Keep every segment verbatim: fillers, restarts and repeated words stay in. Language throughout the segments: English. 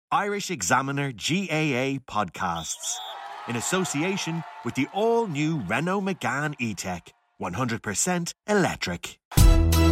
Irish Examiner G A A podcasts in association with the all-new Renault Megane E-Tech, one hundred percent electric. A,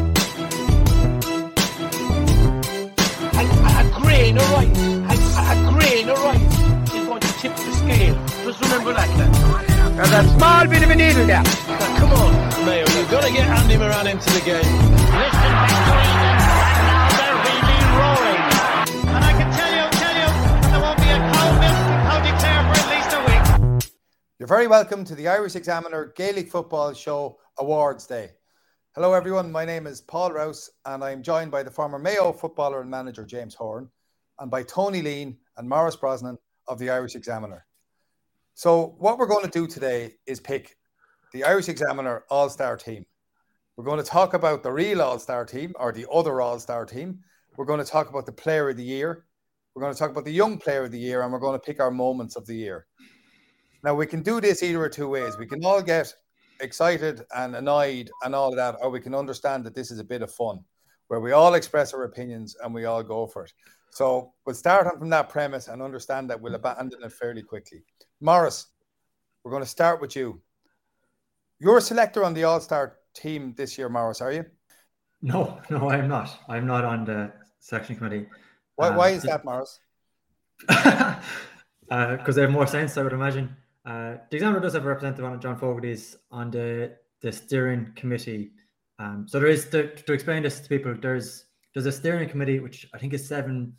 a grain of rice, a, a grain of rice is going to tip the scale. Just remember that, lad. There's a small bit of a needle there. Now, come on, Mayo, you've got to get Andy Moran into the game. Listen back to England, and now they're really roaring. And I can tell you, tell you, there won't be a cow milk from County Clare for at least a week. You're very welcome to the Irish Examiner Gaelic Football Show Awards Day. Hello everyone, my name is Paul Rouse and I'm joined by the former Mayo footballer and manager James Horan and by Tony Lean and Maurice Brosnan of the Irish Examiner. So what we're going to do today is pick the Irish Examiner All-Star team. We're going to talk about the real All-Star team or the other All-Star team. We're going to talk about the Player of the Year. We're going to talk about the Young Player of the Year and we're going to pick our moments of the year. Now we can do this either of two ways. We can all get excited and annoyed and all of that, or we can understand that this is a bit of fun where we all express our opinions and we all go for it. So we'll start on from that premise and understand that we'll abandon it fairly quickly. Maurice, we're going to start with you. You're a selector on the All-Star team this year, Maurice, are you? No, no, I'm not. I'm not on the selection committee. Why, um, why is that, Maurice? Because uh, they have more sense, I would imagine. Uh, the Examiner does have a representative on it, John Fogarty's on the, the steering committee. Um, so there is, to, to explain this to people, there's there's a steering committee, which I think is seven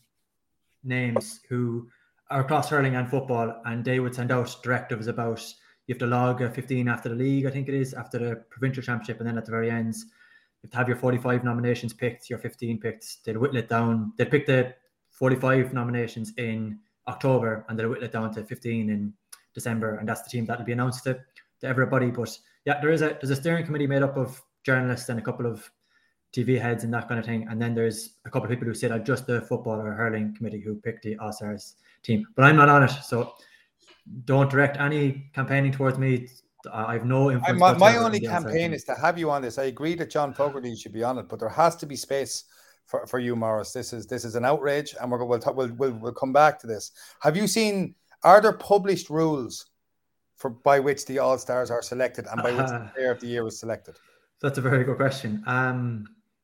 names who are across hurling and football, and they would send out directives about you have to log a fifteen after the league, I think it is, after the provincial championship, and then at the very end, you have to have your forty-five nominations picked, your fifteen picked. They'd whittle it down. They'd pick the forty-five nominations in October, and they'll whittle it down to fifteen in December, and that's the team that will be announced to, to everybody. But yeah, there is a there's a steering committee made up of journalists and a couple of T V heads and that kind of thing, and then there's a couple of people who sit on just the football or hurling committee who pick the All-Stars team. But I'm not on it, so don't direct any campaigning towards me. I have no influence. My, my only campaign is to have you on this. I agree that John Fogarty should be on it, but there has to be space for, for you, Maurice. This is this is an outrage, and we're we'll, we'll we'll we'll come back to this. Have you seen? Are there published rules for by which the All-Stars are selected and by which uh, the Player of the Year was selected? That's a very good question. Um,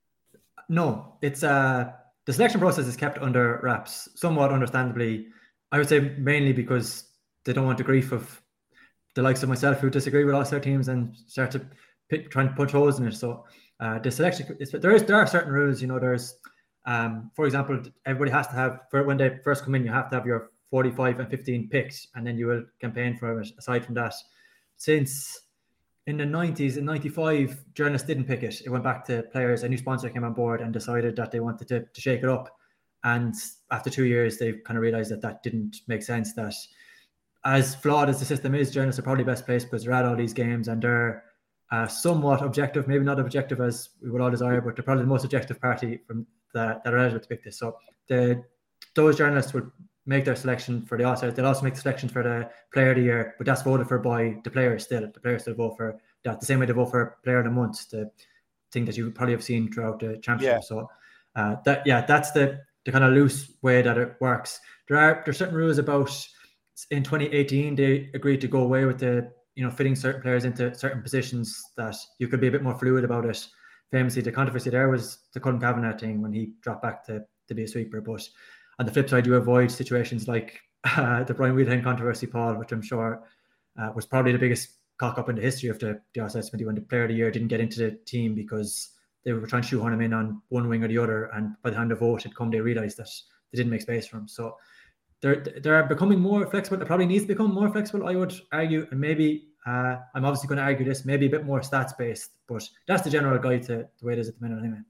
no, it's uh, the selection process is kept under wraps, somewhat understandably. I would say mainly because they don't want the grief of the likes of myself who disagree with All-Star teams and start to pick, try and punch holes in it. So uh, the selection, is, there is there are certain rules. You know, there's, um, for example, everybody has to have, for when they first come in, you have to have your forty-five and fifteen picks, and then you will campaign for it. Aside from that, since in the nineties, in ninety-five, journalists didn't pick it. It went back to players. A new sponsor came on board and decided that they wanted to, to shake it up. And after two years, they kind of realized that that didn't make sense. That as flawed as the system is, journalists are probably best placed because they're at all these games and they're uh, somewhat objective, maybe not objective as we would all desire, but they're probably the most objective party from the, that are eligible to pick this. So the those journalists would make their selection for the All-Stars. They'll also make the selection for the Player of the Year, but that's voted for by the players still. The players still vote for that, the same way they vote for Player of the Month, the thing that you probably have seen throughout the championship. Yeah. So uh, that yeah, that's the, the kind of loose way that it works. There are there's certain rules about, in twenty eighteen, they agreed to go away with the, you know, fitting certain players into certain positions, that you could be a bit more fluid about it. Famously, the controversy there was the Colin Kavanagh thing when he dropped back to, to be a sweeper, but on the flip side, you avoid situations like uh, the Brian Wheelhen controversy, Paul, which I'm sure uh, was probably the biggest cock-up in the history of the, the All-Stars committee, when the Player of the Year didn't get into the team because they were trying to shoehorn him in on one wing or the other, and by the time the vote had come, they realised that they didn't make space for him. So they're, they're becoming more flexible. It probably needs to become more flexible, I would argue, and maybe, uh, I'm obviously going to argue this, maybe a bit more stats-based, but that's the general guide to the way it is at the minute anyway.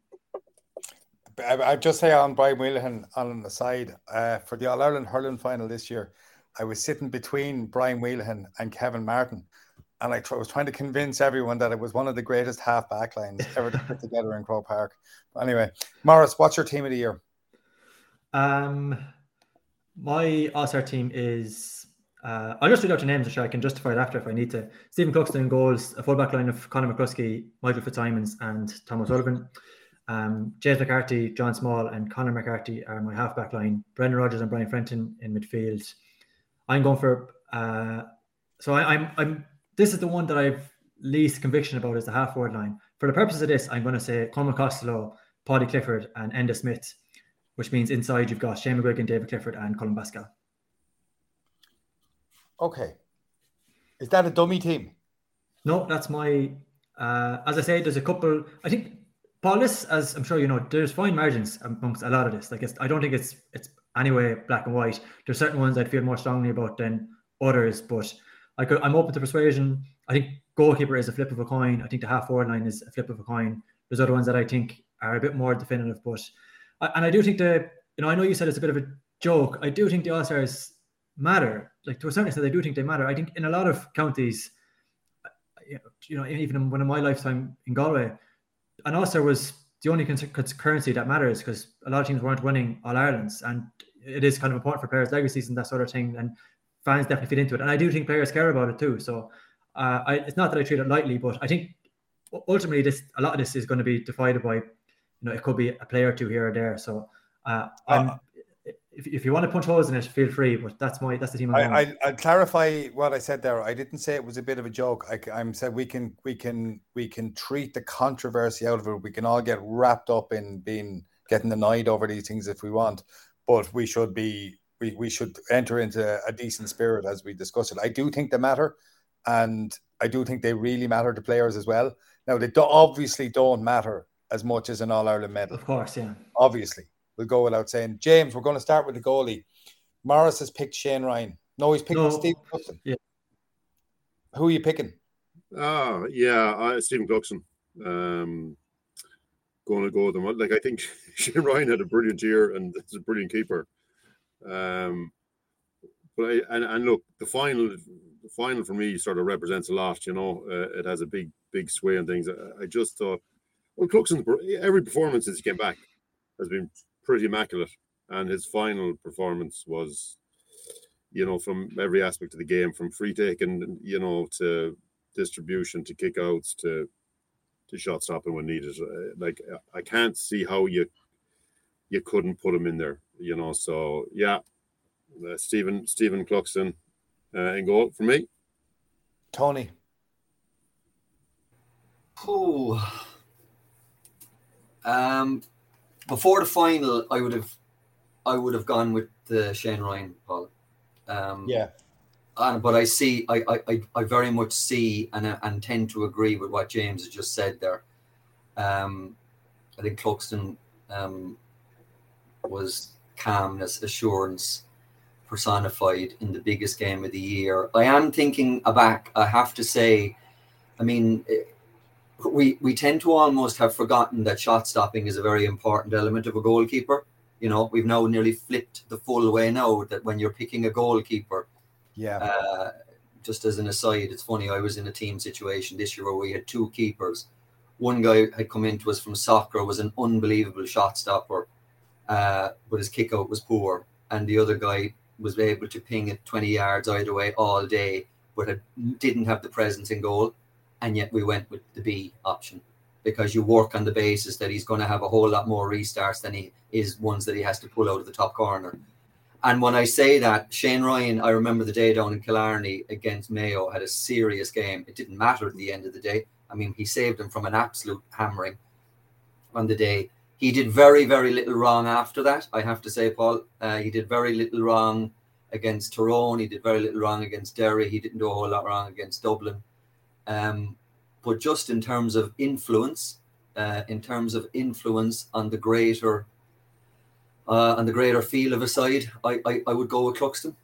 I'd just say on Brian Wheelhen on the side, uh, for the All-Ireland hurling final this year, I was sitting between Brian Wheelhen and Kevin Martin, and I tr- was trying to convince everyone that it was one of the greatest half back lines ever to put together in Croke Park. But anyway, Maurice, what's your team of the year? Um, my All-Star team is, uh, I'll just read out the names, I'm sure I can justify it after if I need to. Stephen Cluxton in goals, a full back line of Conor McCluskey, Michael Fitzsimons and Thomas Sullivan. Um, James McCarthy, John Small, and Conor McCarthy are my half-back line. Brendan Rodgers and Brian Frenton in midfield. I'm going for. Uh, so I, I'm. I'm. This is the one that I've least conviction about is the half-forward line. For the purpose of this, I'm going to say Conor Costello, Paddy Clifford, and Enda Smith, which means inside you've got Shane McGuigan, David Clifford, and Colin Pascal. Okay. Is that a dummy team? No, that's my. Uh, as I say, there's a couple. I think. Paul, this, as I'm sure you know, there's fine margins amongst a lot of this. Like, it's, I don't think it's it's anyway black and white. There's certain ones I'd feel more strongly about than others, but I could, I'm open to persuasion. I think goalkeeper is a flip of a coin. I think the half forward line is a flip of a coin. There's other ones that I think are a bit more definitive, but and I do think the you know I know you said it's a bit of a joke. I do think the All Stars matter. Like, to a certain extent, I do think they matter. I think in a lot of counties, you know, even when in my lifetime in Galway, an All-Star was the only currency that matters because a lot of teams weren't winning All-Irelands, and it is kind of important for players' legacies and that sort of thing, and fans definitely fit into it. And I do think players care about it too. So uh, I, it's not that I treat it lightly, but I think ultimately this a lot of this is going to be divided by, you know, it could be a player or two here or there. So uh, I'm. Uh, If, if you want to punch holes in it, feel free. But that's my that's the team. I'm I, I I'll clarify what I said there. I didn't say it was a bit of a joke. I, I'm said we can we can we can treat the controversy out of it. We can all get wrapped up in being getting annoyed over these things if we want, but we should be we, we should enter into a decent spirit as we discuss it. I do think they matter, and I do think they really matter to players as well. Now they do, obviously don't matter as much as an All Ireland medal. Of course, yeah. Obviously. We'll go without saying. James, we're going to start with the goalie. Morris has picked Shane Ryan. No, he's picking no. Stephen Cluxton. Yeah. Who are you picking? Ah, uh, yeah, uh, Stephen Cluxton. Um, going to go with him. Like, I think Shane Ryan had a brilliant year and it's a brilliant keeper. Um, but I, and, and look, the final, the final for me sort of represents a lot. You know, uh, it has a big, big sway and things. I, I just thought, well, Cluxton, every performance since he came back has been pretty immaculate, and his final performance was, you know, from every aspect of the game, from free taking, you know, to distribution, to kickouts, to to shot stopping when needed. Like, I can't see how you you couldn't put him in there, you know. So yeah, uh, Stephen Stephen Cluxton uh, in goal for me. Tony. Oh, um. Before the final, I would have, I would have gone with the Shane Ryan, Paul. Um, yeah. And but I see, I, I, I very much see and and tend to agree with what James has just said there. Um, I think Cluxton um, was calmness, assurance personified in the biggest game of the year. I am thinking back. I have to say, I mean. It, We we tend to almost have forgotten that shot stopping is a very important element of a goalkeeper. You know, we've now nearly flipped the full way now that when you're picking a goalkeeper. Yeah. Uh, just as an aside, it's funny, I was in a team situation this year where we had two keepers. One guy had come into us from soccer, was an unbelievable shot stopper, uh, but his kick out was poor. And the other guy was able to ping it twenty yards either way all day, but had, didn't have the presence in goal. And yet we went with the B option because you work on the basis that he's going to have a whole lot more restarts than he is ones that he has to pull out of the top corner. And when I say that, Shane Ryan, I remember the day down in Killarney against Mayo, had a serious game. It didn't matter at the end of the day. I mean, he saved him from an absolute hammering on the day. He did very, very little wrong after that, I have to say, Paul. Uh, he did very little wrong against Tyrone. He did very little wrong against Derry. He didn't do a whole lot wrong against Dublin. Um, but just in terms of influence, uh, in terms of influence on the greater, uh, on the greater feel of a side, I, I, I would go with Cluxton.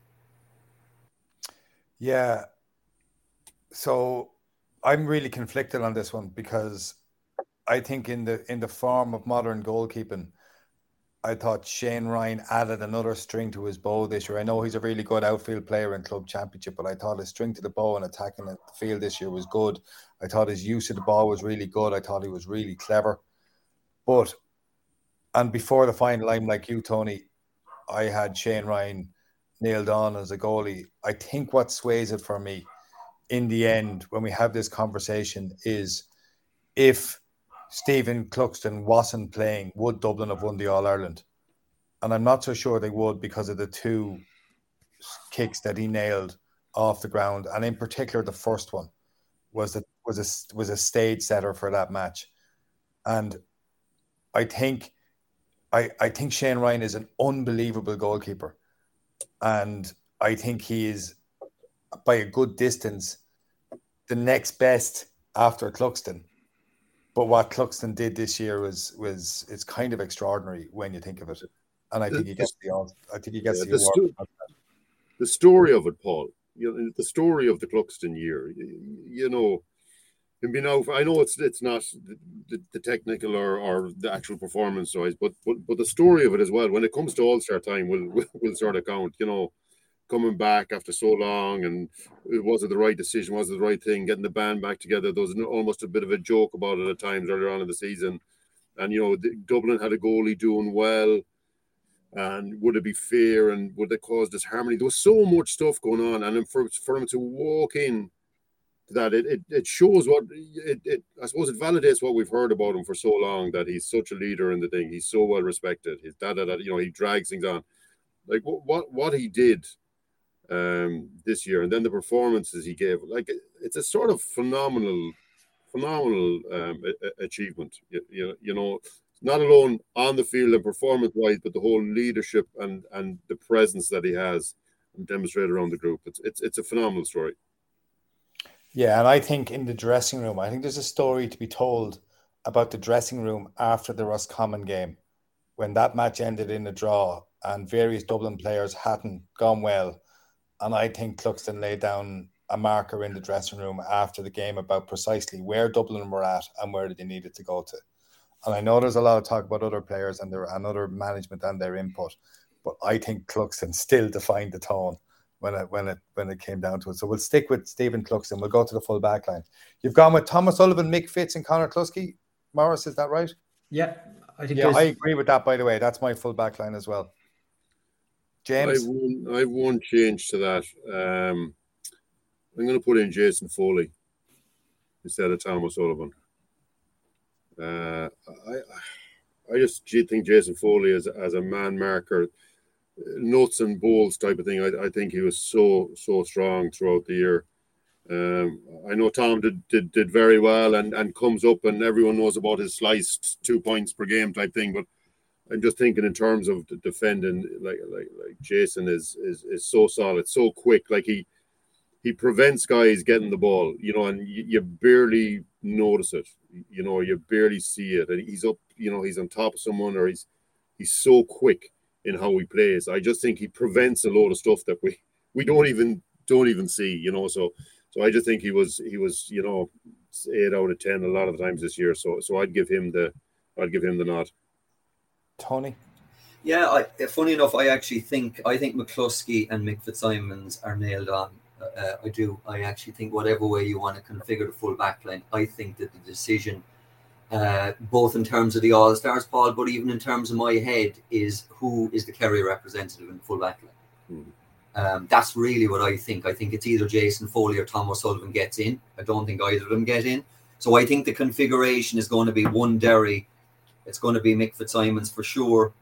Yeah. So I'm really conflicted on this one because I think in the in the form of modern goalkeeping, I thought Shane Ryan added another string to his bow this year. I know he's a really good outfield player in club championship, but I thought his string to the bow and attacking the field this year was good. I thought his use of the ball was really good. I thought he was really clever. But, and before the final, I'm like you, Tony, I had Shane Ryan nailed on as a goalie. I think what sways it for me in the end when we have this conversation is if Stephen Cluxton wasn't playing, would Dublin have won the All-Ireland? And I'm not so sure they would because of the two kicks that he nailed off the ground, and in particular the first one was a was a was a stage setter for that match. And I think I I think Shane Ryan is an unbelievable goalkeeper, and I think he is by a good distance the next best after Cluxton. But what Cluxton did this year was was it's kind of extraordinary when you think of it, and I think he gets the I think he gets Yeah, the the, award. sto- the story of it, Paul. You know, the story of the Cluxton year. You, you know, and you know, I know it's it's not the, the, the technical or, or the actual performance wise, but but but the story of it as well. When it comes to All Star time, will will will sort of count. You know, coming back after so long, and was it the right decision? Was it the right thing? Getting the band back together. There was almost a bit of a joke about it at times earlier on in the season. And, you know, the, Dublin had a goalie doing well. And would it be fair? And would it cause disharmony? There was so much stuff going on. And then for, for him to walk in to that, it, it, it shows what, it, it I suppose it validates what we've heard about him for so long, that he's such a leader in the thing. He's so well respected. He's da, da, da, you know, he drags things on. Like what, what, what he did um this year, and then the performances he gave, like it's a sort of phenomenal phenomenal um a- achievement. You, you, you know, not alone on the field and performance wise, but the whole leadership and and the presence that he has and demonstrated around the group. It's it's it's a phenomenal story. Yeah, and I think in the dressing room, I think there's a story to be told about the dressing room after the Roscommon game, when that match ended in a draw and various Dublin players hadn't gone well. And I think Cluxton laid down a marker in the dressing room after the game about precisely where Dublin were at and where they needed to go to. And I know there's a lot of talk about other players and their and other management and their input, but I think Cluxton still defined the tone when it when it when it came down to it. So we'll stick with Stephen Cluxton. We'll go to the full back line. You've gone with Thomas Sullivan, Mick Fitz, and Conor Kluski. Morris, is that right? Yeah, I think. Yeah, I agree with that. By the way, that's my full back line as well. James, I've one, I've one change to that. Um, I'm going to put in Jason Foley instead of Thomas Sullivan. Uh, I I just think Jason Foley as as a man marker, nuts and bolts type of thing. I, I think he was so so strong throughout the year. Um, I know Tom did, did did very well and and comes up and everyone knows about his sliced two points per game type thing, but I'm just thinking in terms of the defending, like like like Jason is is is so solid, so quick. Like he he prevents guys getting the ball, you know, and you, you barely notice it, you know, you barely see it. And he's up, you know, he's on top of someone, or he's he's so quick in how he plays. I just think he prevents a load of stuff that we we don't even don't even see, you know. So so I just think he was he was you know eight out of ten a lot of the times this year. So so I'd give him the I'd give him the nod. Tony? Yeah, I, funny enough, I actually think I think McCluskey and Mick Fitzsimons are nailed on. Uh, I do. I actually think whatever way you want to configure the full back line, I think that the decision, uh, both in terms of the All Stars, Paul, but even in terms of my head, is who is the Kerry representative in the full back line. Mm. Um, that's really what I think. I think it's either Jason Foley or Tom O'Sullivan gets in. I don't think either of them get in. So I think the configuration is going to be one Derry. It's going to be Mick Fitzsimons for sure.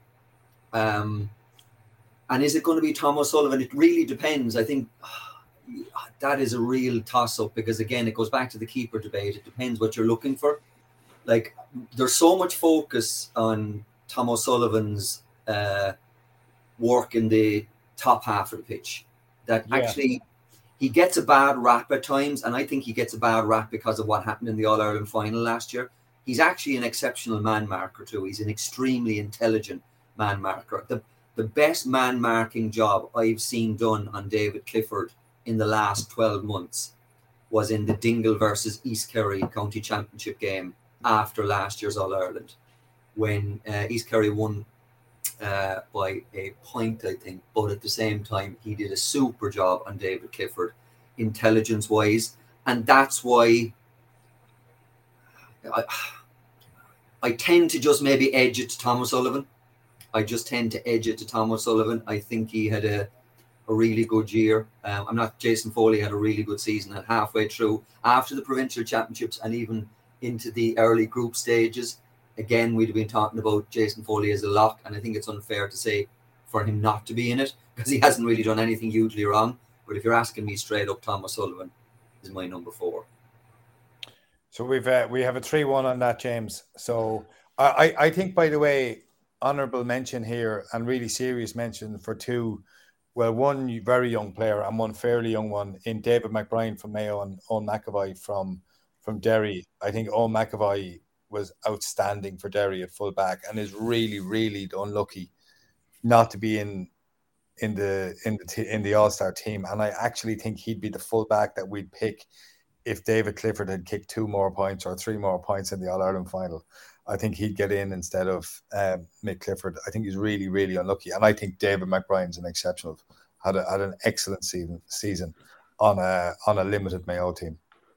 Um, and is it going to be Tom O'Sullivan? It really depends. I think uh, that is a real toss-up because, again, it goes back to the keeper debate. It depends what you're looking for. Like, there's so much focus on Tom O'Sullivan's uh, work in the top half of the pitch that yeah. actually he gets a bad rap at times, and I think he gets a bad rap because of what happened in the All-Ireland final last year. He's actually an exceptional man marker too. He's an extremely intelligent man marker. The the best man marking job I've seen done on David Clifford in the last twelve months was in the Dingle versus East Kerry County Championship game after last year's All-Ireland, when uh, East Kerry won uh, by a point, I think. But at the same time, he did a super job on David Clifford, intelligence-wise. And that's why I, I tend to just maybe edge it to Tom O'Sullivan. I just tend to edge it to Tom O'Sullivan. I think he had a, a really good year. Um, I'm not Jason Foley had a really good season at halfway through after the provincial championships and even into the early group stages, again, we'd have been talking about Jason Foley as a lock, and I think it's unfair to say for him not to be in it because he hasn't really done anything hugely wrong. But if you're asking me straight up, Tom O'Sullivan is my number four. So we've uh, we have a three one on that, James. So I, I think, by the way, honourable mention here and really serious mention for two, well, one very young player and one fairly young one in David McBrien from Mayo and Owen McAvoy from, from Derry. I think Owen McAvoy was outstanding for Derry at full back and is really, really unlucky not to be in in the in the t- in the All-Star team. And I actually think he'd be the full back that we'd pick if David Clifford had kicked two more points or three more points in the All-Ireland final. I think he'd get in instead of um, Mick Clifford. I think he's really, really unlucky. And I think David McBrien's an exceptional, had, a, had an excellent season season on a on a limited Mayo team.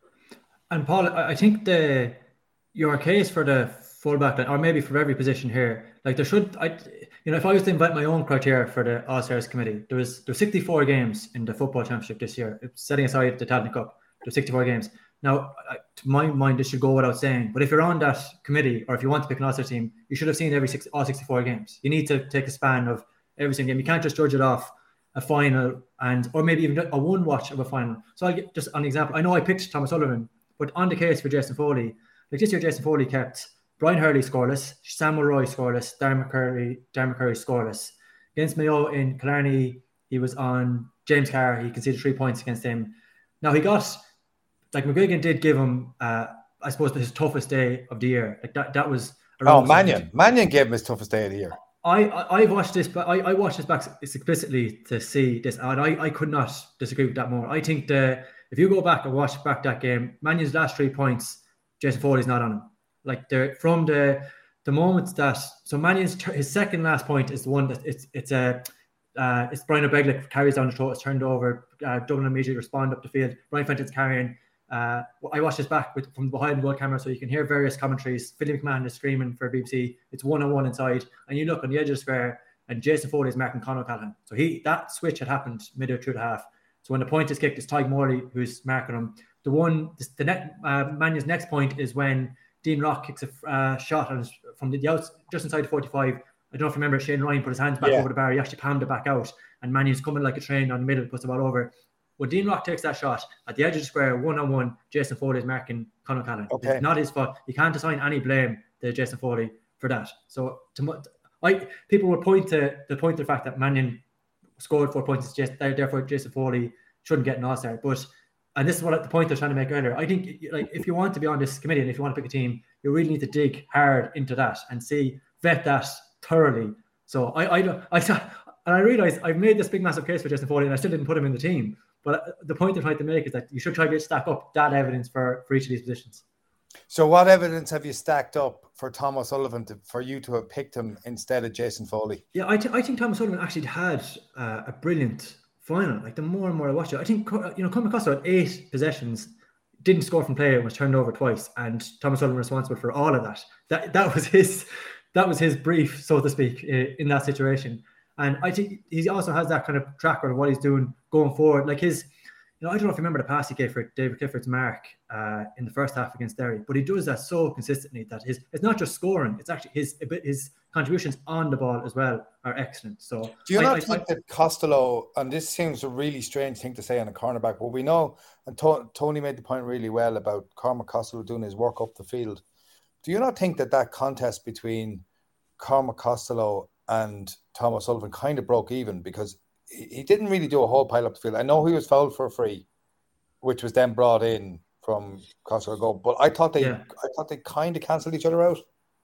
And Paul, I think the your case for the fullback, or maybe for every position here, like there should, I, you know, if I was to invent my own criteria for the All-Stars committee, there was there were sixty-four games in the football championship this year, setting aside the Tattney Cup. There's sixty-four games. Now, to my mind, this should go without saying. But if you're on that committee, or if you want to pick an All-Star team, you should have seen every six, all sixty-four games. You need to take a span of every single game. You can't just judge it off a final and, or maybe even a one watch of a final. So I'll get just an example. I know I picked Thomas Sullivan, but on the case for Jason Foley, like this year, Jason Foley kept Brian Hurley scoreless, Samuel Roy scoreless, Darren McCurry, Darren McCurry scoreless. Against Mayo in Killarney, he was on James Carr. He conceded three points against him. Now he got, like McGuigan did give him, uh, I suppose, his toughest day of the year. Like that, that was. Oh, Mannion. Mannion gave him his toughest day of the year. I, I, I watched this, but I, I watched this back explicitly to see this, and I, I could not disagree with that more. I think the if you go back and watch back that game, Mannion's last three points, Jason Foley's not on him. Like they're from the the moment that so Mannion's his second last point is the one that it's it's a uh, it's Brian O'Beglick carries down the throat, it's turned over. Uh, Dublin immediately respond up the field. Brian Fenton's carrying. Uh, I watched this back with from behind the goal camera, so you can hear various commentaries. Philly McMahon is screaming for B B C. It's one on one inside, and you look on the edge of the square, and Jason Foley is marking Conor Callahan. So he that switch had happened midway through the half. So when the point is kicked, it's Tyg Morley who's marking him. The one, the, the net, uh, Mannion's next point is when Dean Rock kicks a uh, shot on his, from the, the outs just inside the forty-five. I don't know if you remember, Shane Ryan put his hands back yeah. over the bar. He actually palmed it back out, and Mannion's coming like a train on the middle, puts the ball over. When Dean Rock takes that shot at the edge of the square, one-on-one, Jason Foley is marking Conor Callahan. Okay. It's not his fault. You can't assign any blame to Jason Foley for that. So to, I, people would point to the point to the fact that Mannion scored four points, just, therefore Jason Foley shouldn't get an All-Star. But, and this is what the point I was trying to make earlier, I think like if you want to be on this committee and if you want to pick a team, you really need to dig hard into that and see, vet that thoroughly. So I, I, I, I and I realised I've made this big massive case for Jason Foley and I still didn't put him in the team. But the point I'm trying to make is that you should try to stack up that evidence for, for each of these positions. So what evidence have you stacked up for Tom O'Sullivan to, for you to have picked him instead of Jason Foley? Yeah, I, th- I think Tom O'Sullivan actually had uh, a brilliant final. Like the more and more I watch it, I think, you know, Conor Costello had eight possessions, didn't score from play and was turned over twice. And Tom O'Sullivan was responsible for all of that. That that was his that was his brief, so to speak, in that situation. And I think he also has that kind of track record of what he's doing going forward. Like his, you know, I don't know if you remember the pass he gave for David Clifford's mark uh, in the first half against Derry, but he does that so consistently that his it's not just scoring; it's actually his his contributions on the ball as well are excellent. So, do you I, not I, think I, that Costello, and this seems a really strange thing to say on a cornerback, but we know, and to, Tony made the point really well about Cormac Costello doing his work up the field. Do you not think that that contest between Cormac Costello and Tom O'Sullivan kind of broke even because he, he didn't really do a whole pile up the field? I know he was fouled for a free, which was then brought in from Costello goal, but I thought they, yeah. I thought they kind of cancelled each other out.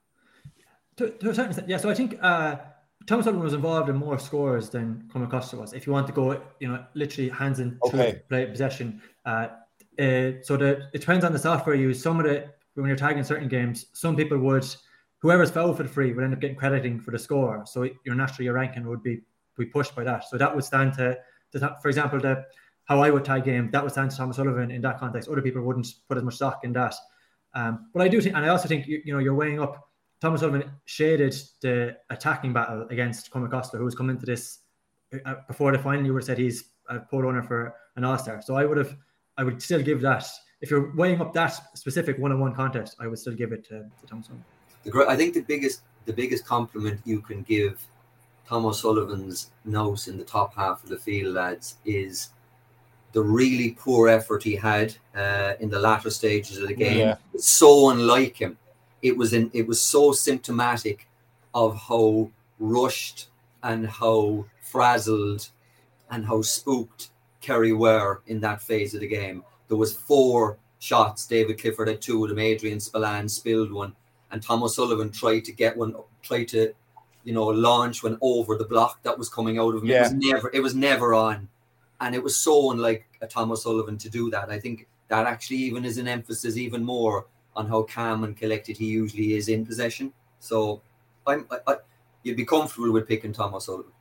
To, to a certain extent, yeah. So I think uh, Tom O'Sullivan was involved in more scores than Cormac Costello was. If you want to go, you know, literally hands in okay. play possession. Uh, uh, so the it depends on the software you use. Some of the when you're tagging certain games, some people would. Whoever's fouled for the free would end up getting crediting for the score. So your naturally your ranking would be be pushed by that. So that would stand to, to for example, the how I would tag game, that would stand to Tom O'Sullivan in that context. Other people wouldn't put as much stock in that. Um, but I do think, and I also think, you, you know, you're weighing up, Tom O'Sullivan shaded the attacking battle against Cormac Costello, who was coming into this uh, before the final. You would have said he's a poll owner for an All-Star. So I would have, I would still give that if you're weighing up that specific one-on-one contest, I would still give it to, to Tom Sullivan. The, I think the biggest the biggest compliment you can give Tom O'Sullivan's nose in the top half of the field, lads, is the really poor effort he had uh, in the latter stages of the game. Yeah. It's so unlike him. It was in, it was so symptomatic of how rushed and how frazzled and how spooked Kerry were in that phase of the game. There was four shots. David Clifford had two of them. Adrian Spillane spilled one, and Tom O'Sullivan tried to get one, tried to, you know, launch one over the block that was coming out of him. Yeah. It was never, it was never on, and it was so unlike a Tom O'Sullivan to do that. I think that actually even is an emphasis even more on how calm and collected he usually is in possession. So, I'm, I, I, you'd be comfortable with picking Tom O'Sullivan.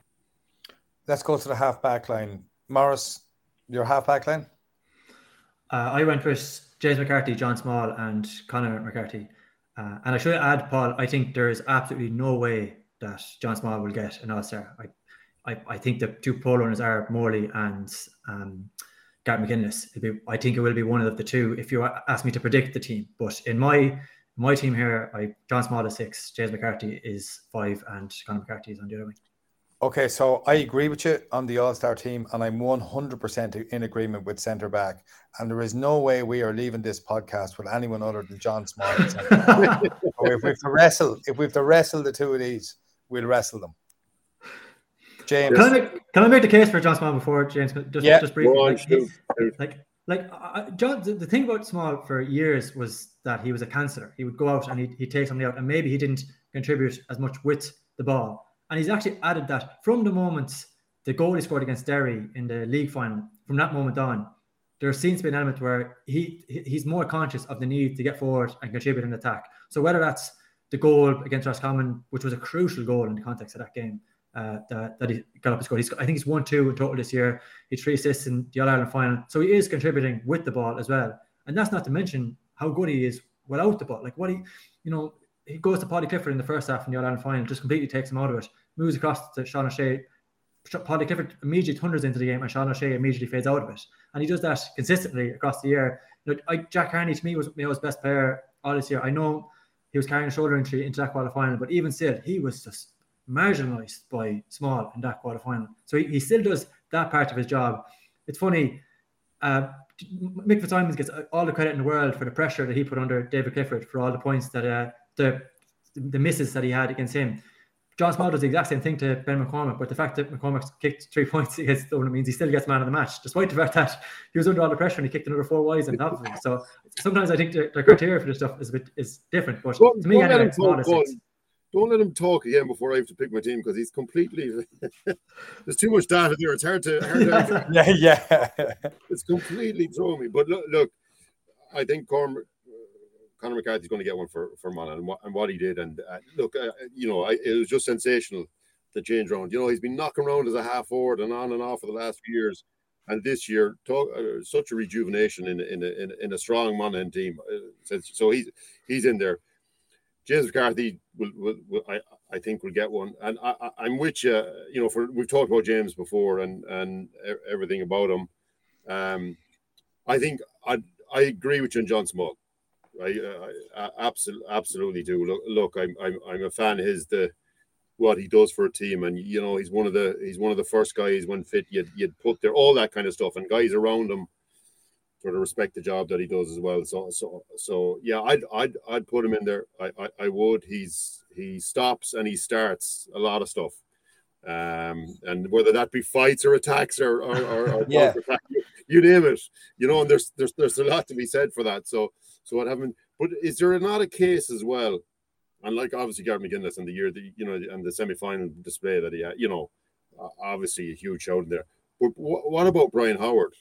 Let's go to the half back line. Morris, your half back line? Uh, I went with James McCarthy, John Small, and Conor McCarthy. Uh, and I should add, Paul, I think there is absolutely no way that John Small will get an All-Star. I, I, I think the two pole runners are Morley and um, Gareth McInnes. Be, I think it will be one of the two if you ask me to predict the team. But in my my team here, I, John Small is six, James McCarthy is five, and Conor McCarthy is on the other wing. Okay, so I agree with you on the All-Star team, and I'm one hundred percent in agreement with centre back. And there is no way we are leaving this podcast with anyone other than John Small. So if we have to wrestle, if we have to wrestle the two of these, we'll wrestle them. James, can I make, can I make the case for John Small before James? Just, yeah. just briefly. On, like, he, like, like uh, John. The, the thing about Small for years was that he was a canceller. He would go out and he'd, he'd take somebody out, and maybe he didn't contribute as much with the ball. And he's actually added that from the moment the goal he scored against Derry in the league final, from that moment on, there seems to be an element where he he's more conscious of the need to get forward and contribute in attack. So whether that's the goal against Roscommon, which was a crucial goal in the context of that game, uh, that, that he got up and scored. He's, I think he's one two in total this year. He had three assists in the All-Ireland final. So he is contributing with the ball as well. And that's not to mention how good he is without the ball. Like what he, you know, he goes to Paddy Clifford in the first half in the All-Ireland final, just completely takes him out of it, moves across to Sean O'Shea. Paddy Clifford immediately thunders into the game, and Sean O'Shea immediately fades out of it. And he does that consistently across the year. You know, I, Jack Carney, to me, was Mayo's best player all this year. I know he was carrying a shoulder injury into that quarter-final, but even still, he was just marginalised by Small in that quarter-final. So he, he still does that part of his job. It's funny, uh, Mick Fitzsimons gets all the credit in the world for the pressure that he put under David Clifford, for all the points that uh, the the misses that he had against him. John Small does the exact same thing to Ben McCormack, but the fact that McCormack kicked three points against Dublin means he still gets man of the match, despite the fact that he was under all the pressure and he kicked another four wides on top of him. So sometimes I think the, the criteria for this stuff is a bit is different. But don't, to me, don't, anyway, let Small talk, is six. don't let him talk again before I have to pick my team, because he's completely there's too much data there. It's hard to, hard to yeah, yeah. It's completely throwing me. But look, look I think Cormac, Conor McCarthy's going to get one for for Monaghan and what, and what he did. And uh, look, uh, you know, I, it was just sensational, the change round. You know, he's been knocking around as a half forward and on and off for the last few years. And this year, talk, uh, such a rejuvenation in in a, in a, in a strong Monaghan team. Uh, so he's he's in there. James McCarthy will, will, will I I think will get one. And I, I, I'm with you. You know, for we've talked about James before and and everything about him. Um, I think I I agree with you on John Small. I, I, I absolutely, absolutely do. Look, look, I'm, I'm, I'm a fan of his. The what he does for a team, and you know, he's one of the, he's one of the first guys when fit you'd, you'd put there, all that kind of stuff, and guys around him sort of respect the job that he does as well. So, so, so, yeah, I'd, I'd, I'd put him in there. I, I, I would. He's, he stops and he starts a lot of stuff, um, and whether that be fights or attacks or, or, or, or yeah, you, you name it, you know, and there's, there's, there's a lot to be said for that. So. So what happened? But is there not a case as well? And like obviously Gareth McInnes in the year, that, you know, and the semi-final display that he had, you know, obviously a huge shout in there. But w- what about Brian Howard?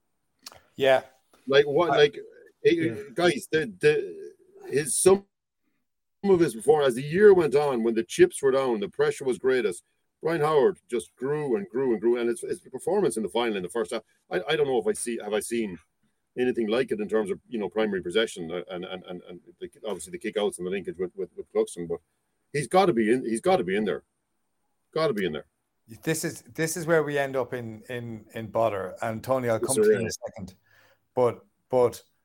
Yeah, like what? Like yeah. guys, the the his some of his before as the year went on, when the chips were down, the pressure was greatest. Brian Howard just grew and grew and grew, and his, his performance in the final in the first half. I, I don't know if I see have I seen. anything like it in terms of, you know, primary possession and and and, and the, obviously the kick-outs and the linkage with with, with Cluxton, but he's got to be in. He's got to be in there. Got to be in there. This is this is where we end up in in in bother. And Tony, I'll come yes, to you in a second. But but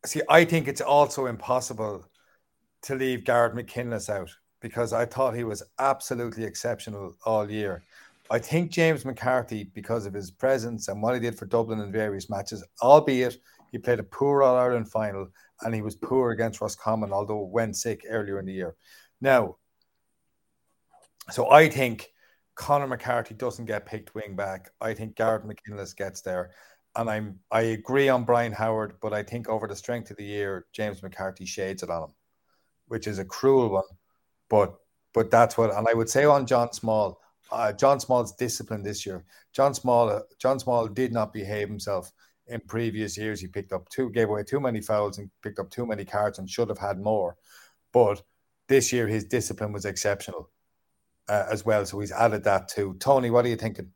see, I think it's also impossible to leave Garrett McKinless out because I thought he was absolutely exceptional all year. I think James McCarthy, because of his presence and what he did for Dublin in various matches, albeit he played a poor All-Ireland final and he was poor against Roscommon, although went sick earlier in the year. Now, so I think Conor McCarthy doesn't get picked wing back. I think Garrett McKinless gets there. And I'm I agree on Brian Howard, but I think over the strength of the year, James McCarthy shades it on him, which is a cruel one. But but that's what, and I would say on John Small, uh, John Small's discipline this year. John Small, uh, John Small did not behave himself in previous years. He picked up two, gave away too many fouls and picked up too many cards and should have had more. But this year, his discipline was exceptional uh, as well. So he's added that too. Tony, what are you thinking?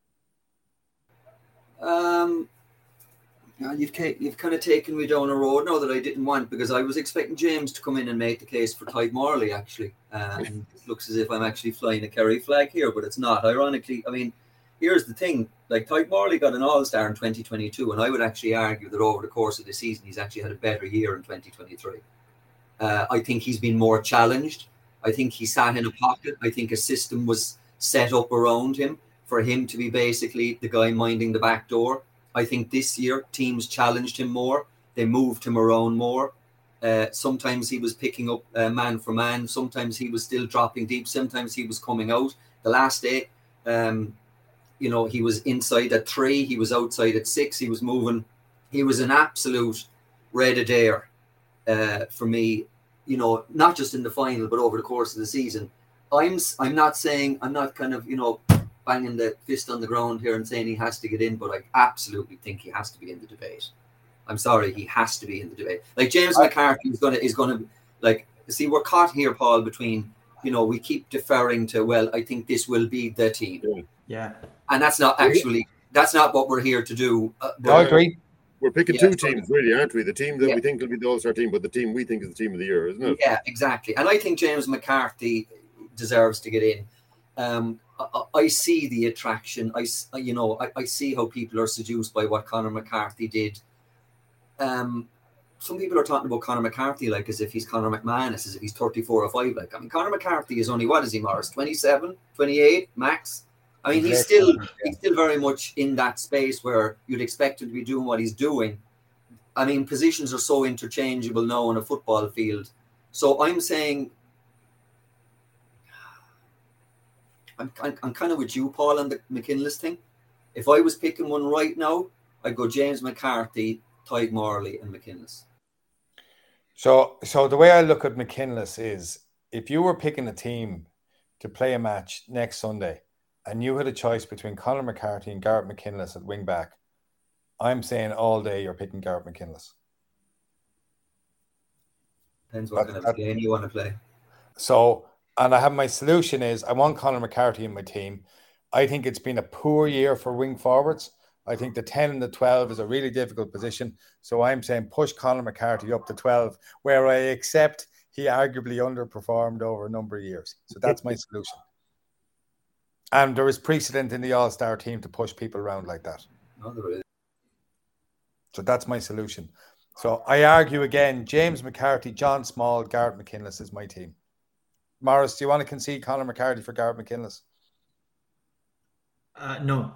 Um, yeah, you've you've kind of taken me down a road now that I didn't want, because I was expecting James to come in and make the case for Tadhg Morley. Actually, um, it looks as if I'm actually flying a Kerry flag here, but it's not. Ironically, I mean, here's the thing: like Tadhg Morley got an All-Star in twenty twenty-two, and I would actually argue that over the course of the season, he's actually had a better year in twenty twenty-three. Uh, I think he's been more challenged. I think he sat in a pocket. I think a system was set up around him for him to be basically the guy minding the back door. I think this year teams challenged him more. They moved him around more. Uh, sometimes he was picking up uh, man for man. Sometimes he was still dropping deep. Sometimes he was coming out. The last day, um, you know, he was inside at three. He was outside at six. He was moving. He was an absolute red Adair uh, for me, you know, not just in the final, but over the course of the season. I'm I'm not saying, I'm not kind of, you know, banging the fist on the ground here and saying he has to get in, but I absolutely think he has to be in the debate. I'm sorry, he has to be in the debate. Like James I, McCarthy is gonna is gonna like see, we're caught here, Paul, between, you know, we keep deferring to, well, I think this will be the team. Yeah. And that's not actually that's not what we're here to do. Uh, I agree. We're picking yeah, two teams, really, aren't we? The team that yeah. we think will be the All-Star team, but the team we think is the team of the year, isn't it? Yeah, exactly. And I think James McCarthy deserves to get in. Um, I, I see the attraction. I, you know, I, I see how people are seduced by what Conor McCarthy did. Um, some people are talking about Conor McCarthy like as if he's Conor McManus, as if he's thirty-four or five. Like, I mean, Conor McCarthy is only, what is he, Morris? twenty-seven, twenty-eight max? I mean, he's still he's still very much in that space where you'd expect him to be doing what he's doing. I mean, positions are so interchangeable now on a football field. So I'm saying, I'm, I'm, I'm kind of with you, Paul, on the McKinless thing. If I was picking one right now, I'd go James McCarthy, Tadhg Morley, and McKinless. So, so the way I look at McKinless is, if you were picking a team to play a match next Sunday, and you had a choice between Conor McCarthy and Garrett McKinless at wing back, I'm saying all day you're picking Garrett McKinless. Depends what kind of game you want to play. So, and I have my solution is I want Conor McCarthy in my team. I think it's been a poor year for wing forwards. I think the ten and the twelve is a really difficult position. So I'm saying push Conor McCarthy up to twelve, where I accept he arguably underperformed over a number of years. So that's my solution. And there is precedent in the All-Star team to push people around like that. No, there is. So that's my solution. So I argue again, James McCarthy, John Small, Garrett McKinless is my team. Morris, do you want to concede Conor McCarthy for Garrett McKinless? Uh, no.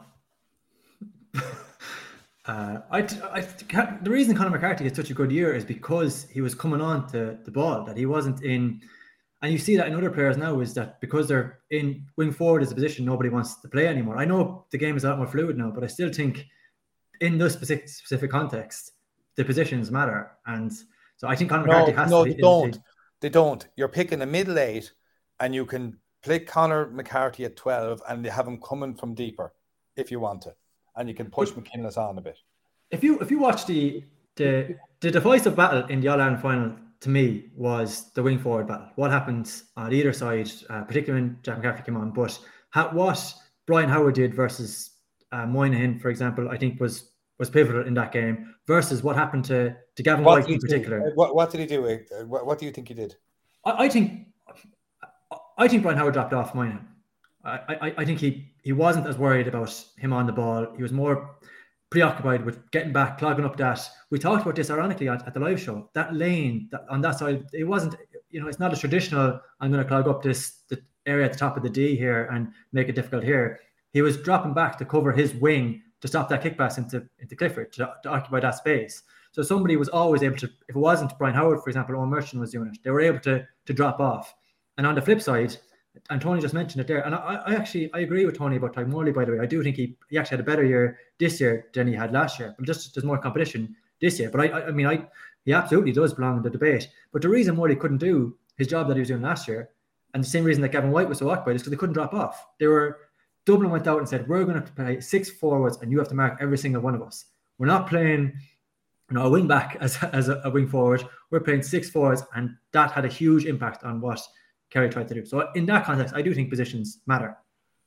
uh, I, I, the reason Conor McCarthy had such a good year is because he was coming on to the ball, that he wasn't in... And you see that in other players now, is that because they're in wing forward as a position nobody wants to play anymore. I know the game is a lot more fluid now, but I still think in this specific, specific context, the positions matter. And so I think Conor McCarthy no, has no, to be... No, they don't. They don't. You're picking a middle eight and you can play Conor McCarthy at twelve and you have him coming from deeper if you want to. And you can push but, McKinless on a bit. If you if you watch the the, the divisive battle in the All-Ireland final, to me, was the wing forward battle. What happened on either side, uh, particularly when Jack McCaffrey came on. But ha- what Brian Howard did versus uh, Moynihan, for example, I think was was pivotal in that game, versus what happened to, to Gavin what White in particular. What, what did he do? What, what do you think he did? I, I think I think Brian Howard dropped off Moynihan. I, I, I think he, he wasn't as worried about him on the ball. He was more preoccupied with getting back, clogging up that. We talked about this ironically at, at the live show. That lane that, on that side, it wasn't, you know, it's not a traditional, I'm going to clog up this the area at the top of the D here and make it difficult here. He was dropping back to cover his wing to stop that kick pass into, into Clifford, to, to occupy that space. So somebody was always able to, if it wasn't Brian Howard, for example, or Merchant was doing it, they were able to, to drop off. And on the flip side, and Tony just mentioned it there, and I, I actually, I agree with Tony about Tadhg Morley, by the way. I do think he, he actually had a better year this year than he had last year. But just there's more competition this year. But I, I, I mean, I he absolutely does belong in the debate. But the reason Morley couldn't do his job that he was doing last year, and the same reason that Gavin White was so occupied, is because they couldn't drop off. They were, Dublin went out and said, we're going to play six forwards and you have to mark every single one of us. We're not playing, you know, a wing back as, as a, a wing forward. We're playing six forwards, and that had a huge impact on what Kerry tried to do. So in that context, I do think positions matter.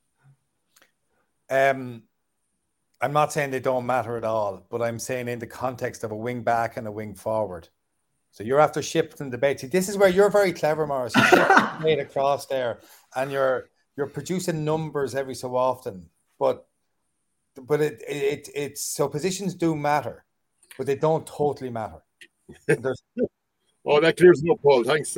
Um, I'm not saying they don't matter at all, but I'm saying in the context of a wing back and a wing forward. So you're after shifting the debate. See, this is where you're very clever, Morris. You're made across there, and you're you're producing numbers every so often. But but it it it's so positions do matter, but they don't totally matter. Oh, that clears it up, Paul. Thanks.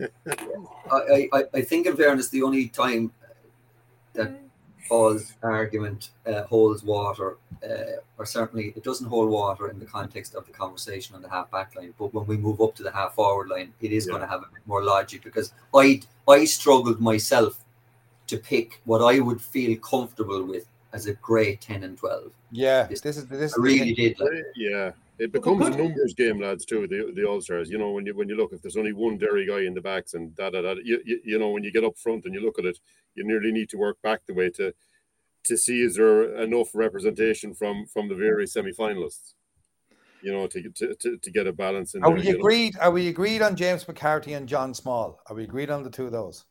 I, I, I think, in fairness, the only time that Paul's argument uh, holds water, uh, or certainly it doesn't hold water in the context of the conversation on the half back line, but when we move up to the half forward line, it is yeah. going to have a bit more logic, because I I struggled myself to pick what I would feel comfortable with as a great ten and twelve. Yeah, this, this is this. I really did. Like. Yeah. It becomes a numbers game, lads, too, the the All-Stars. You know, when you when you look, if there's only one Derry guy in the backs and da da da, you, you, you know, when you get up front and you look at it, you nearly need to work back the way to to see is there enough representation from from the various semi-finalists, you know, to to to, to get a balance in are there. We agreed? Know? Are we agreed on James McCarthy and John Small? Are we agreed on the two of those?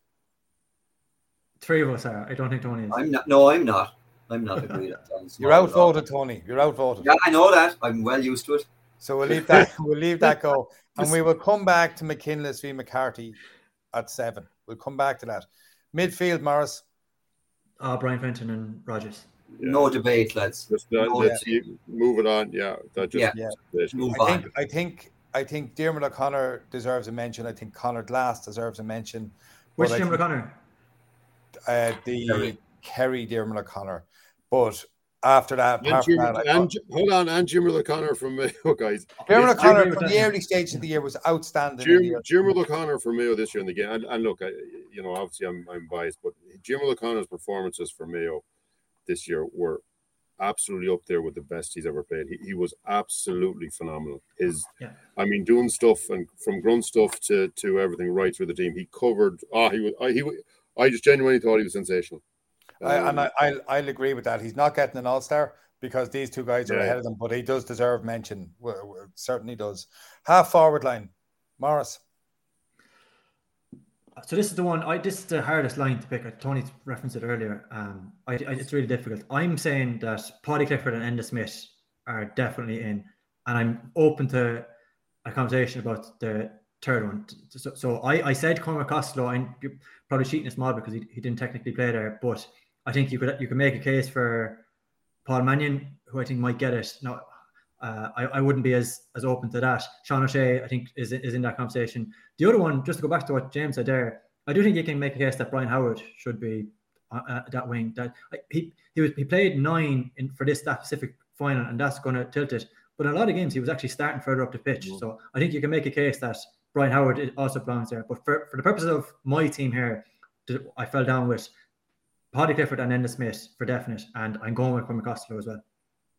Three of us are. I don't think Tony is. I'm not. No, I'm not. I'm not agreed on. You're outvoted, Tony. You're outvoted. Yeah, I know that. I'm well used to it. So we'll leave that. We'll leave that go, and we will come back to McKinless v McCarthy at seven. We'll come back to that. Midfield, Morris. Uh, Brian Fenton and Rogers. Yeah. No debate, lads. Just, uh, no let's see, move it on. Yeah, that just yeah. yeah. Move I on. think. I think. I think Diarmuid O'Connor deserves a mention. I think Conor Glass deserves a mention. Which Diarmuid O'Connor? Uh, the Kerry, Kerry Diarmuid O'Connor. But after that, and, Jim, that and hold on, and Diarmuid O'Connor from Mayo, guys. Diarmuid O'Connor from the early stage of the year was outstanding. Diarmuid O'Connor from Mayo this year in the game, and, and look, I, you know, obviously I'm I'm biased, but Diarmuid O'Connor's performances for Mayo this year were absolutely up there with the best he's ever played. He, he was absolutely phenomenal. His, yeah. I mean, doing stuff and from grunt stuff to to everything right through the team. He covered. Ah, oh, he was. I, he. I just genuinely thought he was sensational. I, and I, I'll, I'll agree with that. He's not getting an all-star because these two guys are yeah. ahead of them, but he does deserve mention. Well, certainly does. Half forward line, Morris. So this is the one. I this is the hardest line to pick. Tony referenced it earlier. Um, I, I, it's really difficult. I'm saying that Paudie Clifford and Enda Smith are definitely in, and I'm open to a conversation about the third one. So, so I, I said Cormac Costello. I'm probably cheating a small because he, he didn't technically play there, but I think you could you could make a case for Paul Mannion, who I think might get it. No, uh, I, I wouldn't be as as open to that. Sean O'Shea, I think, is is in that conversation. The other one, just to go back to what James said there, I do think you can make a case that Brian Howard should be uh, that wing. That he he was he played nine in for this that specific final, and that's going to tilt it. But in a lot of games, he was actually starting further up the pitch. Mm-hmm. So I think you can make a case that Brian Howard also belongs there. But for for the purposes of my team here, I fell down with Paudie Clifford and Enda Smith for definite, and I'm going with Cormac Costello as well.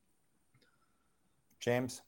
James?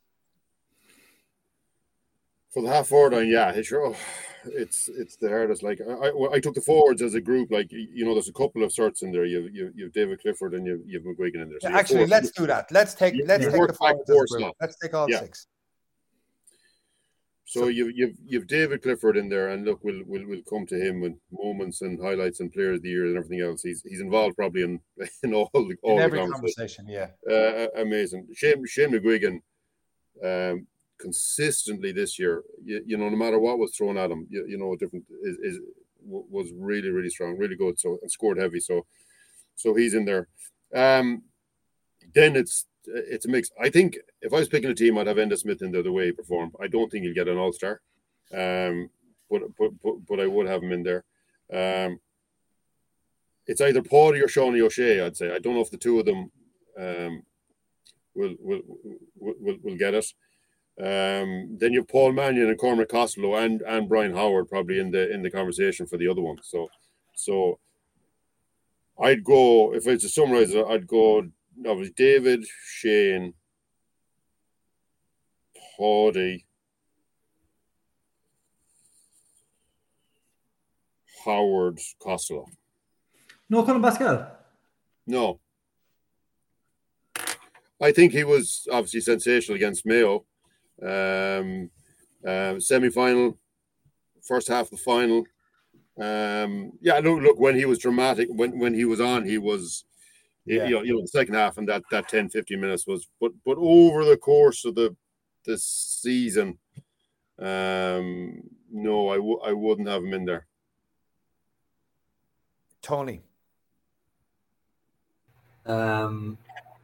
For the half forward line, yeah, sure. It's it's the hardest. Like I, I, I took the forwards as a group. Like you know, there's a couple of sorts in there. You you you've David Clifford and you you've McGuigan in there. So yeah, actually, four, let's do that. Let's take let's take the forwards as a group. Let's take all yeah. six. So, so you've you've you've David Clifford in there, and look, we'll we'll we'll come to him with moments and highlights and players of the year and everything else. He's he's involved probably in in all the all in every the conversation. Yeah, uh, amazing. Shane Shane McGuigan, um, consistently this year. You, you know, no matter what was thrown at him, you, you know, different is, is was really really strong, really good. So and scored heavy. So so he's in there. Um, then it's it's a mix. I think if I was picking a team, I'd have Enda Smith in there the way he performed. I don't think he'll get an All-Star, um, but, but but but I would have him in there. Um, it's either Paudie or Seanie O'Shea. I'd say I don't know if the two of them um, will, will will will will get it. Um, then you have Paul Mannion and Cormac Costello and and Brian Howard probably in the in the conversation for the other one. So so I'd go, if I was to summarize it, I'd go. That was David, Shane, Paudie, Howard, Costello. No Colin Pascal? No. I think he was obviously sensational against Mayo. Um, uh, semi-final, first half of the final. Um, yeah, look, look, when he was dramatic, when, when he was on, he was... Yeah. You know, you know, the second half and that, that ten, fifteen minutes was, but but over the course of the this season, um, no, I, w- I wouldn't have him in there. Tony. Um,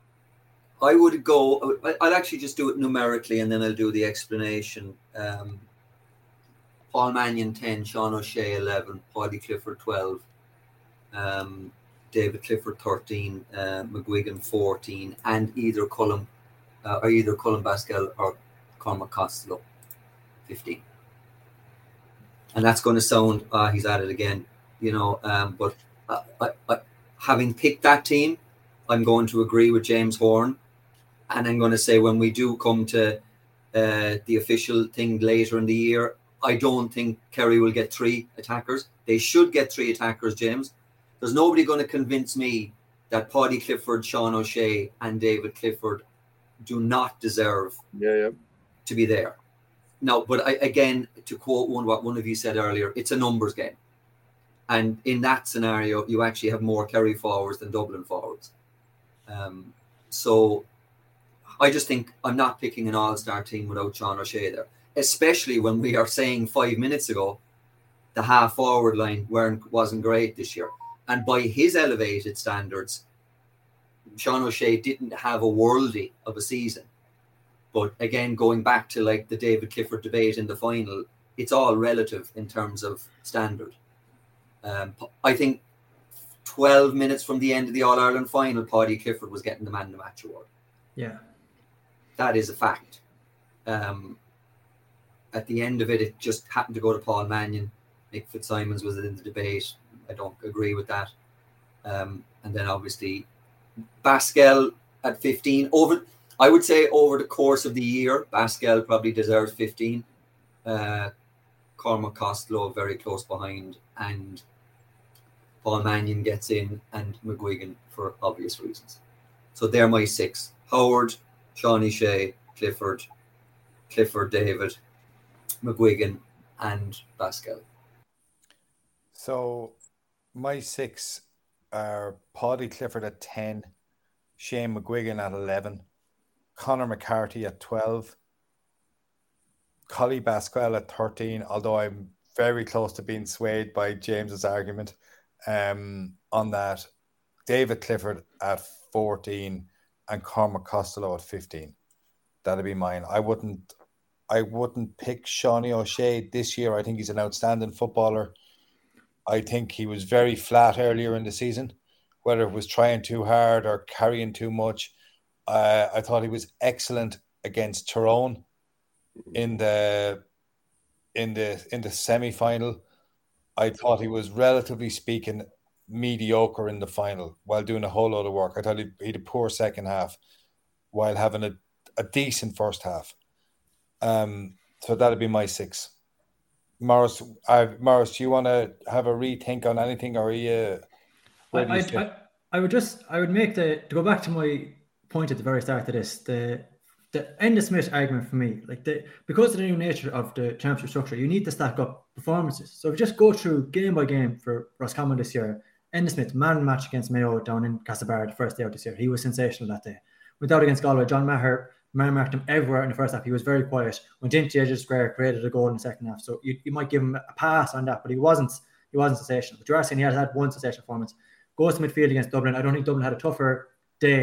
I would go, I'll actually just do it numerically and then I'll do the explanation. Um, Paul Mannion ten, Sean O'Shea eleven, Paudie Clifford twelve, um, David Clifford thirteen, uh, McGuigan fourteen, and either Colin uh, or either Colin Pascal or Cormac Costello fifteen. And that's going to sound, ah, uh, he's at it again, you know. Um, but uh, I, I, having picked that team, I'm going to agree with James Horn, and I'm going to say when we do come to uh, the official thing later in the year, I don't think Kerry will get three attackers. They should get three attackers, James. There's nobody going to convince me that Paudie Clifford, Sean O'Shea, and David Clifford do not deserve yeah, yeah. to be there. Now, but I, again, to quote one what one of you said earlier, it's a numbers game. And in that scenario, you actually have more Kerry forwards than Dublin forwards. Um, so I just think I'm not picking an all-star team without Sean O'Shea there, especially when we are saying five minutes ago the half-forward line weren't wasn't great this year. And by his elevated standards, Sean O'Shea didn't have a worldie of a season. But again, going back to like the David Clifford debate in the final, it's all relative in terms of standard. Um, I think twelve minutes from the end of the All-Ireland final, Paudie Clifford was getting the man of the match award. Yeah. That is a fact. Um, at the end of it, it just happened to go to Paul Mannion. Nick Fitzsimons was in the debate. I don't agree with that. Um, and then obviously Pascal at fifteen. Over, I would say over the course of the year, Pascal probably deserves fifteen. Uh, Cormac Costello very close behind, and Paul Mannion gets in, and McGuigan for obvious reasons. So they're my six: Howard, Sean O'Shea, Clifford, Clifford, David, McGuigan, and Pascal. So my six are Paudie Clifford at ten, Shane McGuigan at eleven, Conor McCarthy at twelve, Collie Pascal at thirteen, although I'm very close to being swayed by James's argument um, on that, David Clifford at fourteen, and Cormac Costello at fifteen. That'd be mine. I wouldn't I wouldn't pick Seanie O'Shea this year. I think he's an outstanding footballer. I think he was very flat earlier in the season, whether it was trying too hard or carrying too much. Uh, I thought he was excellent against Tyrone in the in the in the semi-final. I thought he was, relatively speaking, mediocre in the final while doing a whole lot of work. I thought he, he had a poor second half while having a, a decent first half. Um, so that'd be my six. Morris, uh, Morris, do you want to have a rethink on anything, or are you? I, I, I, I would just, I would make the to go back to my point at the very start of this, the the Enda Smith argument for me, like the because of the new nature of the championship structure, you need to stack up performances. So if you just go through game by game for Roscommon this year, Enda Smith, man match against Mayo down in Castlebar the first day out this year, he was sensational that day. Went out against Galway, John Maher, man marked him everywhere in the first half. He was very quiet. Went into the edge of the square, created a goal in the second half. So you, you might give him a pass on that, but he wasn't he wasn't sensational. But you are saying he has had one sensational performance. Goes to midfield against Dublin. I don't think Dublin had a tougher day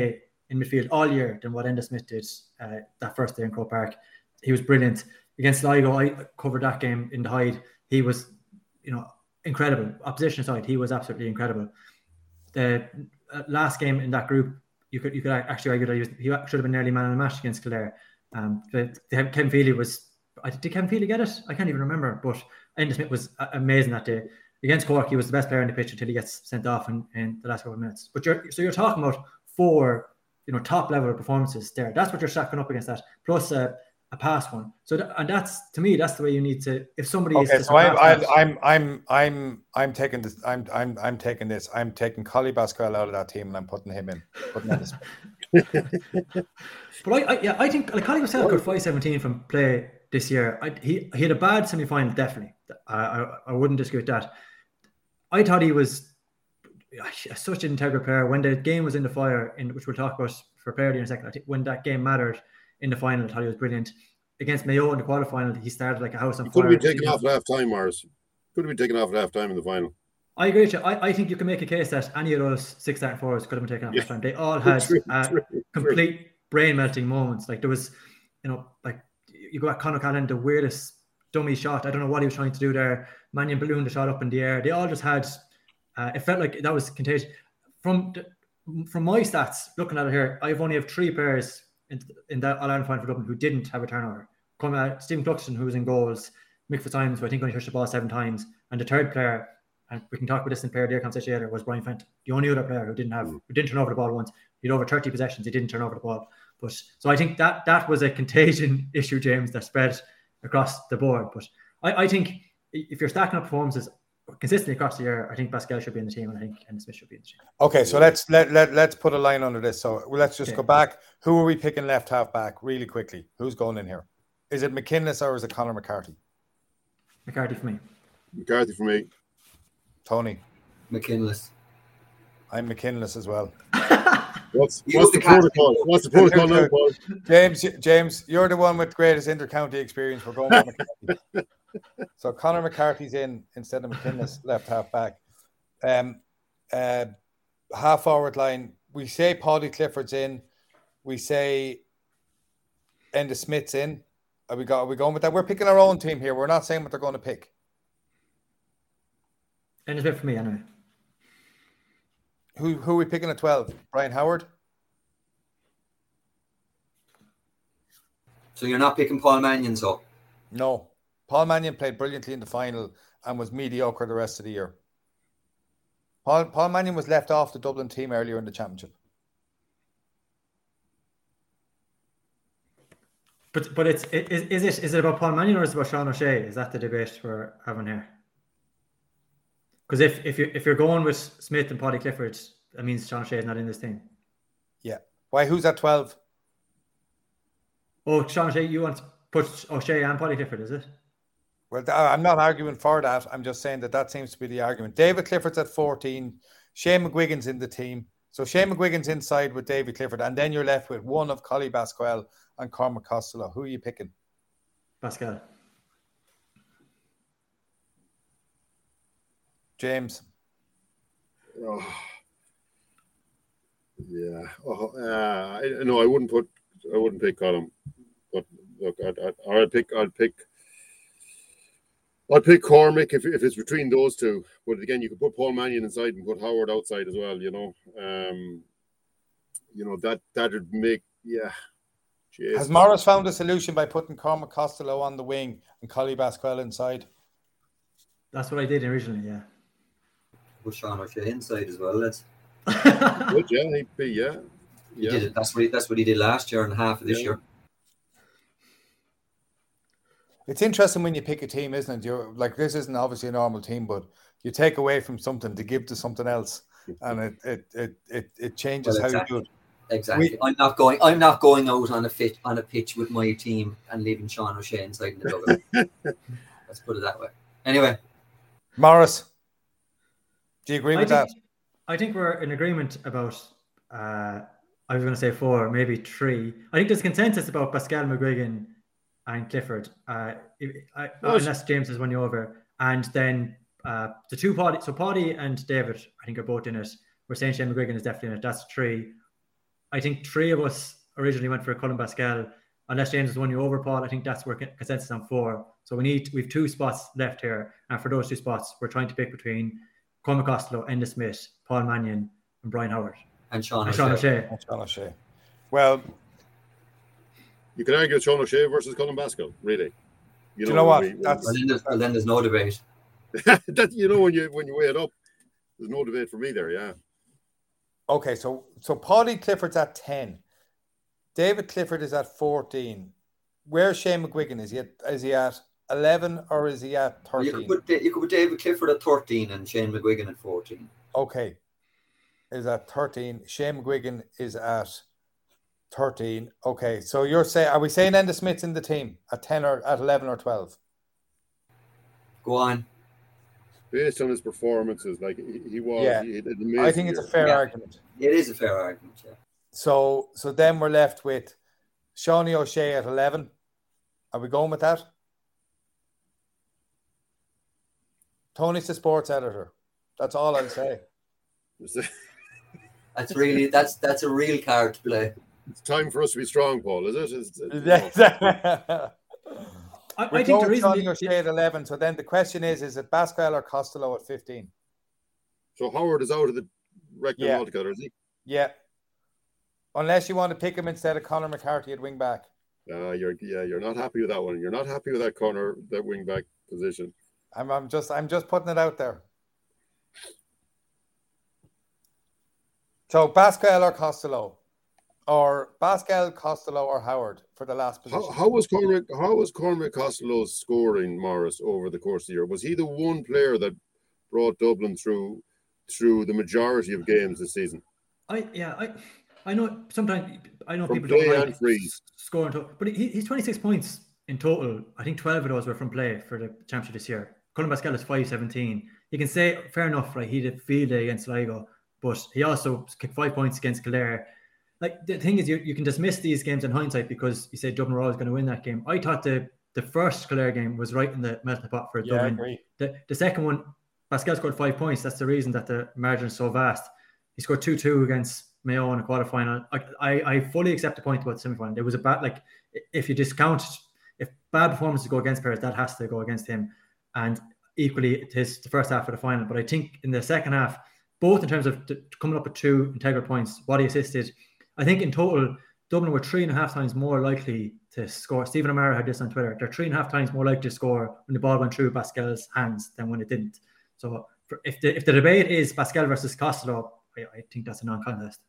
in midfield all year than what Enda Smith did uh, that first day in Croke Park. He was brilliant. Against Sligo, I covered that game in the Hyde. He was, you know, incredible. Opposition aside, he was absolutely incredible. The uh, last game in that group, you could you could actually argue that he, was, he should have been nearly man of the match against Kildare. Um, but Kevin Feely was, I did Kevin Feely get it? I can't even remember. But Enda Smith was amazing that day. Against Cork, he was the best player on the pitch until he gets sent off in, in the last couple of minutes. But you're so you're talking about four, you know, top level performances there. That's what you're stacking up against that. Plus uh, a pass one. So th- and that's, to me, that's the way you need to. If somebody okay, is to so I'm, I'm, that, I'm, I'm, I'm, I'm taking this. I'm, I'm, I'm taking this. I'm taking Collie Basquel out of that team and I'm putting him in. Putting him in. But I, I, yeah, I think like Collie Basquel got five seventeen from play this year. I, he, he had a bad semi-final, definitely. I, I, I wouldn't dispute that. I thought he was such an integral player when the game was in the fire, in which we'll talk about for player in a second. I think when that game mattered in the final, I thought he was brilliant. Against Mayo in the quarterfinal, he started like a house on he fire. Could have been taken off at half time, Morris. Could have been taken off at half time in the final. I agree with you. I, I think you can make a case that any of those six starting forwards could have been taken off Yeah. half time. They all had True, uh, true, complete brain melting moments. Like there was, you know, like you go at Conor Callan, the weirdest dummy shot. I don't know what he was trying to do there. Mannion ballooned the shot up in the air. They all just had. Uh, it felt like that was contagious. From the, from my stats, looking at it here, I've only have three players in, in that All-Ireland final for Dublin who didn't have a turnover. Come uh, Stephen Cluxton, who was in goals, Mick Fitzsimons, who I think only touched the ball seven times, and the third player, and we can talk about this in player of the year conversation later, was Brian Fenton, the only other player who didn't have, who didn't turn over the ball once. He had over thirty possessions, he didn't turn over the ball. But so I think that that was a contagion issue, James, that spread across the board. But I, I think if you're stacking up performances consistently across the year, I think Basquel should be in the team, and I think Enda Smith should be in the team. Okay, so let's let, let let's put a line under this. So let's just Okay. go back. Who are we picking left half back really quickly? Who's going in here? Is it McKinless or is it Conor McCarthy? McCarthy for me. McCarthy for me. Tony. McKinless. I'm McKinless as well. What's You what's the the protocol? What's the protocol now, Paul? James, James, you're the one with greatest inter-county experience. We're going with McCarthy. So Conor McCarthy's in instead of McKinless left half back. Um, uh, half forward line. We say Paddy Clifford's in. We say Enda Smith's in. Are we got? Are we going with that? We're picking our own team here. We're not saying what they're going to pick. Enda Smith for me, anyway. Who who are we picking at twelve? Brian Howard. So you're not picking Paul Mannion, so No. Paul Mannion played brilliantly in the final and was mediocre the rest of the year. Paul Paul Mannion was left off the Dublin team earlier in the championship. But but it's is, is it is it about Paul Mannion or is it about Sean O'Shea? Is that the debate we're having here? Because if if you if you're going with Smith and Paddy Clifford, that means Sean O'Shea is not in this team. Yeah. Why? Who's at twelve? Oh, Sean O'Shea, you want to put O'Shea and Paddy Clifford, is it? Well, th- I'm not arguing for that. I'm just saying that that seems to be the argument. David Clifford's at fourteen. Shane McGuigan's in the team. So Shane McGuigan's inside with David Clifford, and then you're left with one of Collie Basquel and Cormac Costello. Who are you picking? Pascal. James. Oh. Yeah. Oh, uh, I, no, I wouldn't put. I wouldn't pick Colin. But look, I'd, I'd, or I'd pick. I'd pick. I'd pick Cormac if, if it's between those two. But again, you could put Paul Mannion inside and put Howard outside as well. You know, um, you know that that would make yeah. Jesus. Has Morris found a solution by putting Cormac Costello on the wing and Collie Basquel inside? That's what I did originally, yeah. put Sean O'Shea inside as well. Let's. Good, yeah, he'd be, yeah. He Yeah. did it. That's what he, that's what he did last year and half of this Yeah. year. It's interesting when you pick a team, isn't it? You're like, this isn't obviously a normal team, but you take away from something to give to something else, and it it it it, it changes Well, how exactly. you do it. Exactly. We- I'm not going. I'm not going out on a fit on a pitch with my team and leaving Sean O'Shea inside in the dugout. Let's put it that way. Anyway, Morris, do you agree I with think, that? I think we're in agreement about, uh, I was going to say four, maybe three. I think there's consensus about Pascal, McGuigan and Clifford, uh, I, I, unless James has won you over. And then uh, the two Paddy, so Paddy and David, I think are both in it. We're saying Shane McGuigan is definitely in it. That's three. I think three of us originally went for Colin Pascal. Unless James was one you over, Paul, I think that's where consensus on four. So we need we have two spots left here, and for those two spots, we're trying to pick between Cormac Costello, Enda Smith, Paul Mannion, and Brian Howard, and Sean and Sean O'Shea. And Sean O'Shea. Well, you can argue Sean O'Shea versus Colin Pascal, really. You know, do you know what? We, that's, well, then there's, well, then there's no debate. that you know when you when you weigh it up, there's no debate for me there. Yeah. Okay, so so Paulie Clifford's at ten. David Clifford is at fourteen. Where's Shane McGuigan? Is he at, is he at eleven or is he at thirteen? You could, put, you could put David Clifford at thirteen and Shane McGuigan at fourteen. Okay. Is at thirteen. Shane McGuigan is at thirteen. Okay, so you're saying, are we saying Enda Smith's in the team at ten or at eleven or twelve? Go on. Based on his performances, like he, he was, yeah. he, I think it's year. a fair yeah. argument. It is a fair argument, yeah. So, so then we're left with Shawnee O'Shea at eleven. Are we going with that? Tony's the sports editor. That's all I'll say. That's really that's that's a real card to play. It's time for us to be strong, Paul. Is it? It's, it's, I, I think the reason Shawnee O'Shea at eleven. So then the question is: is it Pascal or Costello at fifteen? So Howard is out of the rectum yeah. altogether, is he? Yeah. Unless you want to pick him instead of Conor McCarthy at wing back. Uh, you're yeah, you're not happy with that one. You're not happy with that corner, that wing back position. I'm I'm just I'm just putting it out there. So Pascal or Costello, or Pascal, Costello, or Howard for the last position. How, how was Cormac? How was Cormac Costello's scoring, Morris, over the course of the year? Was he the one player that brought Dublin through through the majority of games this season? I yeah I. I know sometimes I know from people don't play like and freeze. scoring, to, but he, he's twenty-six points in total. I think twelve of those were from play for the championship this year. Colin Pascal is five seventeen. You can say fair enough, right? He did field day against Sligo, but he also kicked five points against Kildare. Like the thing is, you, you can dismiss these games in hindsight because you say Dublin were always going to win that game. I thought the the first Kildare game was right in the melting pot for yeah, Dublin. I agree. The the second one, Pascal scored five points. That's the reason that the margin is so vast. He scored two two against Mayo in a quarterfinal. I, I I fully accept the point about the semi-final. There was a bad, like, if you discount, if bad performances go against players, that has to go against him. And equally, it is the first half of the final. But I think in the second half, both in terms of t- coming up with two integral points, what he assisted, I think in total, Dublin were three and a half times more likely to score. Stephen O'Mara had this on Twitter. They're three and a half times more likely to score when the ball went through Pascal's hands than when it didn't. So for, if the if the debate is Pascal versus Costello, I, I think that's a non-contest.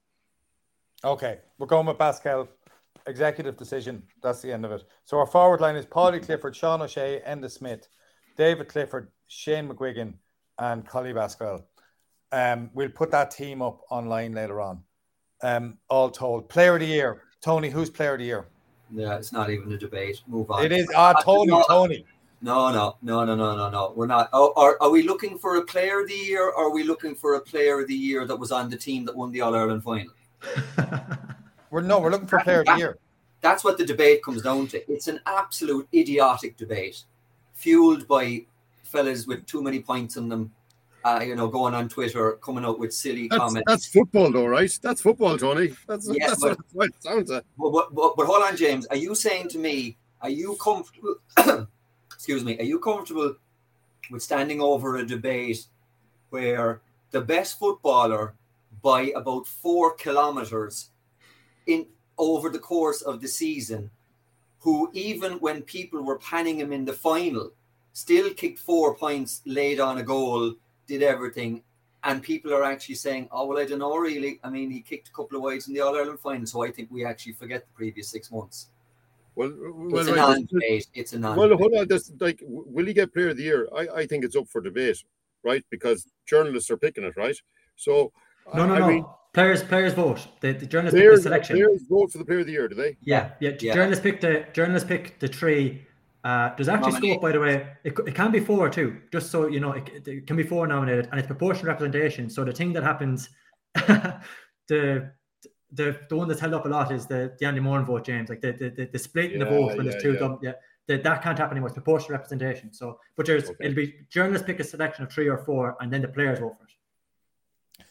Okay, we're going with Pascal. Executive decision. That's the end of it. So our forward line is Paulie Clifford, Sean O'Shea, Enda Smith, David Clifford, Shane McGuigan, and Collie Pascal. Um, we'll put that team up online later on. Um, all told, player of the year. Tony, who's player of the year? Yeah, it's not even a debate. Move on. It is. Ah, Tony. no, Tony. No, no, no, no, no, no, no. We're not. Oh, are are we looking for a player of the year? Or are we looking for a player of the year that was on the team that won the All Ireland final? We're no, we're looking for player of the year. That's what the debate comes down to. It's an absolute idiotic debate, fueled by fellas with too many points in them. Uh, you know, going on Twitter, coming out with silly that's, comments. That's football, though, right? That's football, Tony. That's, yeah, that's but, what it sounds like. But, but, but, but hold on, James. Are you saying to me, are you comfortable? excuse me. Are you comfortable with standing over a debate where the best footballer by about four kilometers in over the course of the season, who even when people were panning him in the final, still kicked four points, laid on a goal, did everything, and people are actually saying, oh, well, I don't know, really. I mean, he kicked a couple of wides in the All-Ireland final, so I think we actually forget the previous six months. Well, well it's a right. non-debate. It's a non-debate. Well, hold on. This, like, will he get player of the year? I, I think it's up for debate, right? Because journalists are picking it, right? So, no, no, I no. mean, players, players vote. The, the journalists players, pick the selection. Players vote for the player of the year, do they? Yeah, yeah. yeah. Journalists pick the journalists pick the three. Uh, there's actually Nominate. scope, by the way. It, it can be four too, just so you know. It, it can be four nominated, and it's proportional representation. So the thing that happens, the the the one that's held up a lot is the, the Andy Moran vote, James. Like the the, the, the split in yeah, the vote when yeah, there's two. yeah. Dumb, yeah, the, that can't happen anymore. It's proportional representation. So, but there's okay. it'll be journalists pick a selection of three or four, and then the players vote for it.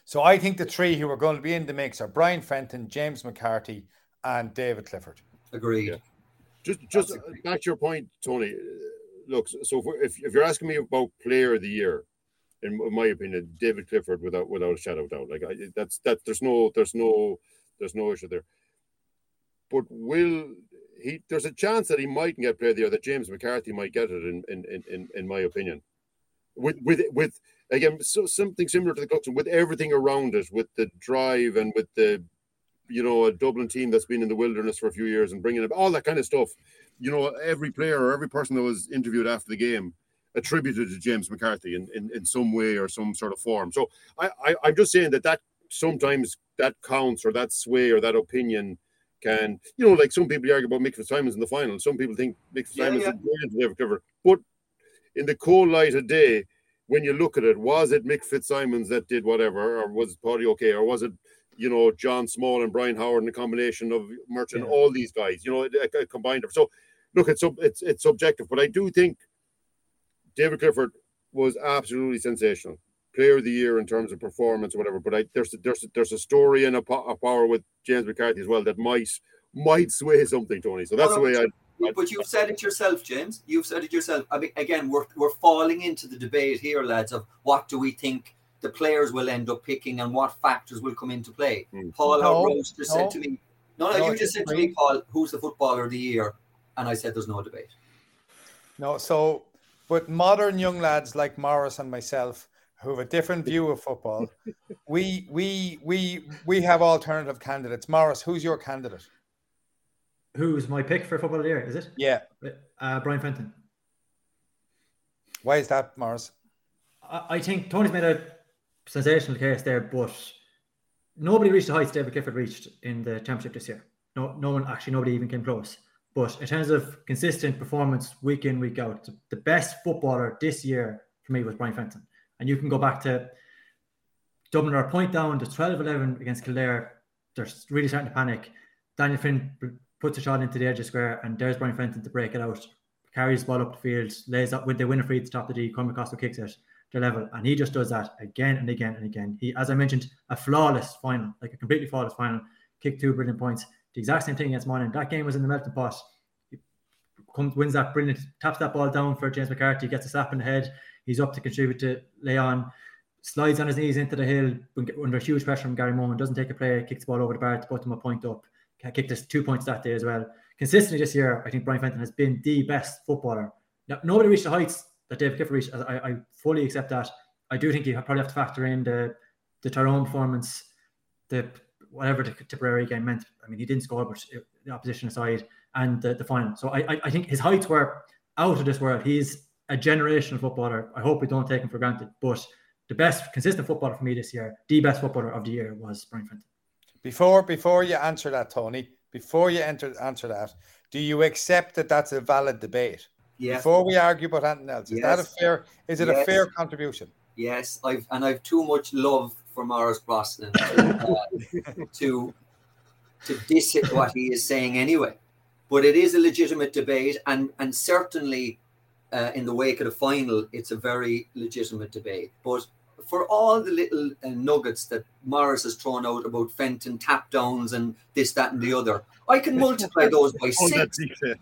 So I think the three who are going to be in the mix are Brian Fenton, James McCarthy, and David Clifford. Agreed. Yeah. Just, just back to your point, Tony. Look, so if, if if you're asking me about player of the year, in my opinion, David Clifford, without without a shadow of doubt, like I, that's that. There's no, there's no, there's no issue there. But will he? There's a chance that he mightn't get player of the year. That James McCarthy might get it. In in in in my opinion, with with with again, so something similar to the Cluxon, with everything around it, with the drive and with the, you know, a Dublin team that's been in the wilderness for a few years and bringing up all that kind of stuff. You know, every player or every person that was interviewed after the game attributed to James McCarthy in, in, in some way or some sort of form. So I, I, I'm just saying that that sometimes that counts, or that sway or that opinion can, you know, like some people argue about Mick Fitzsimons in the final. Some people think Mick Fitzsimons yeah, yeah. is brilliant to David Clifford. But in the cold light of day, when you look at it, was it Mick Fitzsimons that did whatever, or was it Paddy O'Kane, or was it, you know, John Small and Brian Howard and a combination of Merchant, yeah. all these guys, you know, it, it combined. So, look, it's it's it's subjective, but I do think David Clifford was absolutely sensational, player of the year in terms of performance or whatever. But I, there's there's there's a story and a, a power with James McCarthy as well that might might sway something, Tony. So that's oh, no, the way I. But you've said it yourself, James. You've said it yourself. I mean, again, we're we're falling into the debate here, lads, of what do we think the players will end up picking and what factors will come into play. Mm. Paul no, Rose just no. said to me, no, no, no you just said to me, Paul, who's the footballer of the year? And I said, there's no debate. No, so, but modern young lads like Morris and myself, who have a different view of football, we we we we have alternative candidates. Morris, who's your candidate? Who's my pick for football of the year, is it? Yeah. Uh, Brian Fenton. Why is that, Morris? I, I think Tony's made a sensational case there, but nobody reached the heights David Clifford reached in the championship this year. No, no one, actually, nobody even came close. But in terms of consistent performance week in, week out, the best footballer this year for me was Brian Fenton. And you can go back to Dublin are a point down to twelve eleven against Kildare. They're really starting to panic. Daniel Finn puts a shot into the edge of square, and there's Brian Fenton to break it out. Carries the ball up the field, lays up with the winner free at the top of the D. Cormac Costa kicks it to level, and he just does that again and again and again. He, as I mentioned, a flawless final, like a completely flawless final. Kicked two brilliant points. The exact same thing against Monaghan. That game was in the melting pot. He comes, wins that brilliant, taps that ball down for James McCarthy, gets a slap in the head. He's up to contribute to Leon, slides on his knees into the hill under huge pressure from Gary Mohan, doesn't take a play, kicks the ball over the bar to put him a point up. Kicked us two points that day as well. Consistently this year, I think Brian Fenton has been the best footballer. Now, nobody reached the heights that David Clifford reached. I, I fully accept that. I do think you probably have to factor in the the Tyrone performance, the whatever the Tipperary game meant. I mean, he didn't score, but the opposition aside, and the, the final. So I, I I think his heights were out of this world. He's a generational footballer. I hope we don't take him for granted. But the best consistent footballer for me this year, the best footballer of the year, was Brian Fenton. Before before you answer that, Tony, before you enter answer that, do you accept that that's a valid debate? Yes. Before we argue about anything else, is yes. that a fair? Is it yes. a fair contribution? Yes, I've and I've too much love for Morris Brosnan to, uh, to to diss what he is saying anyway. But it is a legitimate debate, and and certainly uh, in the wake of the final, it's a very legitimate debate. But for all the little uh, nuggets that Morris has thrown out about Fenton tap downs and this, that, and the other, I can multiply those by six.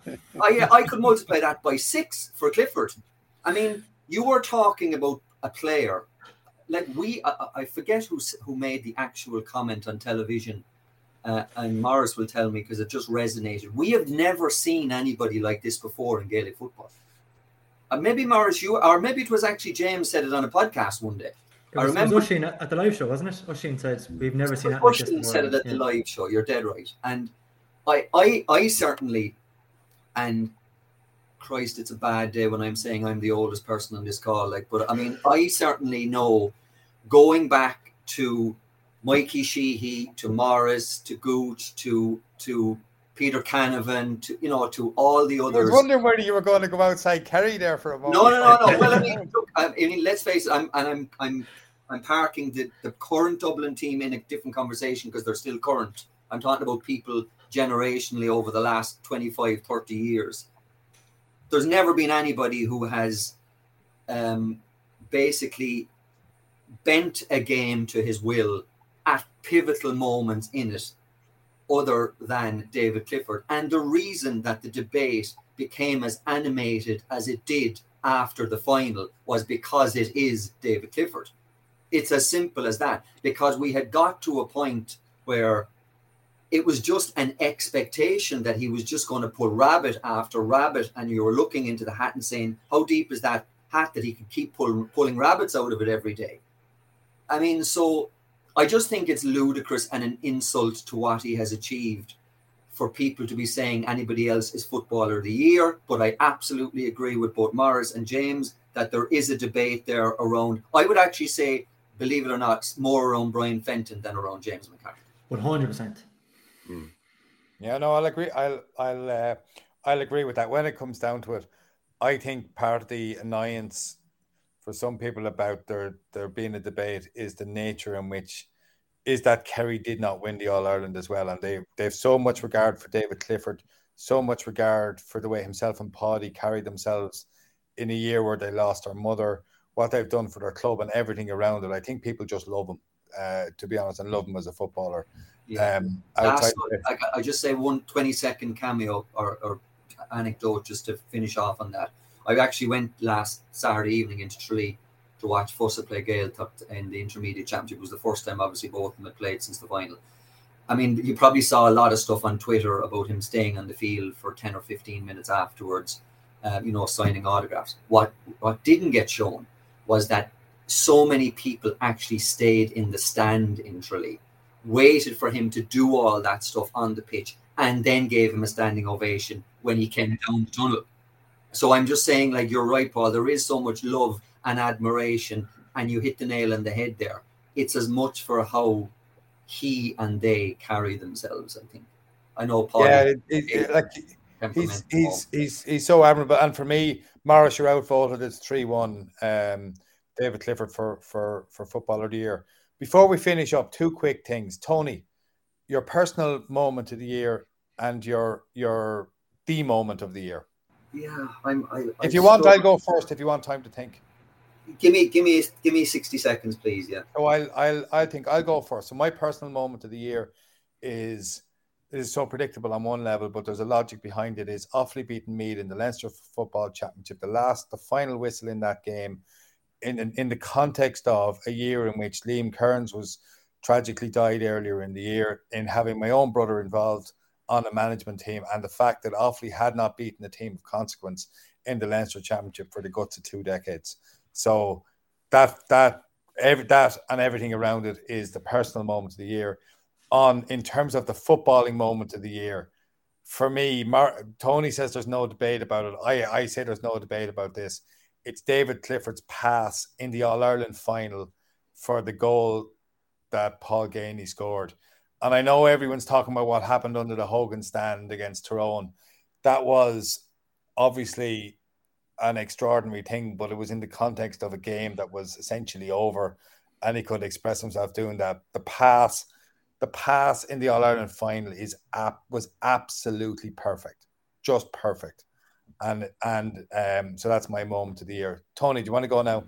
I I could multiply that by six for Clifford. I mean, you were talking about a player like we. I, I forget who who made the actual comment on television, uh, and Morris will tell me because it just resonated. We have never seen anybody like this before in Gaelic football. Uh, maybe Morris, you, or maybe it was actually James said it on a podcast one day. It was, I remember it was Oisin at the live show, wasn't it? Oisin said we've never seen that. Like Oisin said it at yeah. the live show. You're dead right, and I, I, I certainly, and Christ, it's a bad day when I'm saying I'm the oldest person on this call. Like, but I mean, I certainly know, going back to Mikey Sheehy, to Morris, to Gooch, to to Peter Canavan, to you know, to all the others. I was wondering whether you were going to go outside Kerry there for a moment. No, no, no, no. Well, I mean, look, I mean, let's face it. I'm and I'm I'm I'm parking the, the current Dublin team in a different conversation because they're still current. I'm talking about people generationally over the last twenty-five, thirty years. There's never been anybody who has um, basically bent a game to his will at pivotal moments in it other than David Clifford. And the reason that the debate became as animated as it did after the final was because it is David Clifford. It's as simple as that, because we had got to a point where it was just an expectation that he was just going to pull rabbit after rabbit, and you were looking into the hat and saying, how deep is that hat that he could keep pull, pulling rabbits out of it every day? I mean, so I just think it's ludicrous and an insult to what he has achieved for people to be saying anybody else is Footballer of the Year. But I absolutely agree with both Morris and James that there is a debate there around, I would actually say, believe it or not, more around Brian Fenton than around James McCarthy. one hundred percent. Hmm. Yeah, no, I'll agree. I'll, I'll, uh, I'll agree with that. When it comes down to it, I think part of the annoyance for some people about there, there being a debate is the nature in which is that Kerry did not win the All-Ireland as well. And they, they have so much regard for David Clifford, so much regard for the way himself and Paddy carried themselves in a year where they lost their mother, what they've done for their club and everything around it. I think people just love him, uh, to be honest, and love him as a footballer. Yeah. Um, Last, I, I just say one twenty second cameo or, or anecdote just to finish off on that. I actually went last Saturday evening into Tralee to watch Fossa play Gaeltacht in the Intermediate Championship. It was the first time, obviously, both of them had played since the final. I mean, you probably saw a lot of stuff on Twitter about him staying on the field for ten or fifteen minutes afterwards, um, you know, signing autographs. What what didn't get shown was that so many people actually stayed in the stand in Tralee, waited for him to do all that stuff on the pitch, and then gave him a standing ovation when he came down the tunnel. So I'm just saying, like, you're right, Paul, there is so much love and admiration, and you hit the nail on the head there. It's as much for how he and they carry themselves, I think. I know Paul. Yeah, it, it, like he's he's he's he's so admirable. And for me, Morris, you're outvoted. It's three one. Um, David Clifford for for for Footballer of the Year. Before we finish up, two quick things. Tony, your personal moment of the year and your your the moment of the year. Yeah, I'm. I, if you want, I'll go first. If you want time to think. Give me, give me, give me sixty seconds, please. Yeah. So I'll, I'll, I think I'll go first. So my personal moment of the year is it is so predictable on one level, but there's a logic behind it. Is Offaly beating Meath in the Leinster Football Championship, the last, the final whistle in that game, in in, in the context of a year in which Liam Kearns was tragically died earlier in the year, in having my own brother involved on a management team, and the fact that Offaly had not beaten a team of consequence in the Leinster Championship for the guts of two decades. So that that every that and everything around it is the personal moment of the year. On in terms of the footballing moment of the year, for me, Mar- Tony says there's no debate about it. I, I say there's no debate about this. It's David Clifford's pass in the All-Ireland final for the goal that Paul Gainey scored. And I know everyone's talking about what happened under the Hogan stand against Tyrone. That was obviously an extraordinary thing, but it was in the context of a game that was essentially over, and he could express himself doing that. The pass, the pass in the All-Ireland final is ap- was absolutely perfect, just perfect, and and um, so that's my moment of the year. Tony, do you want to go now?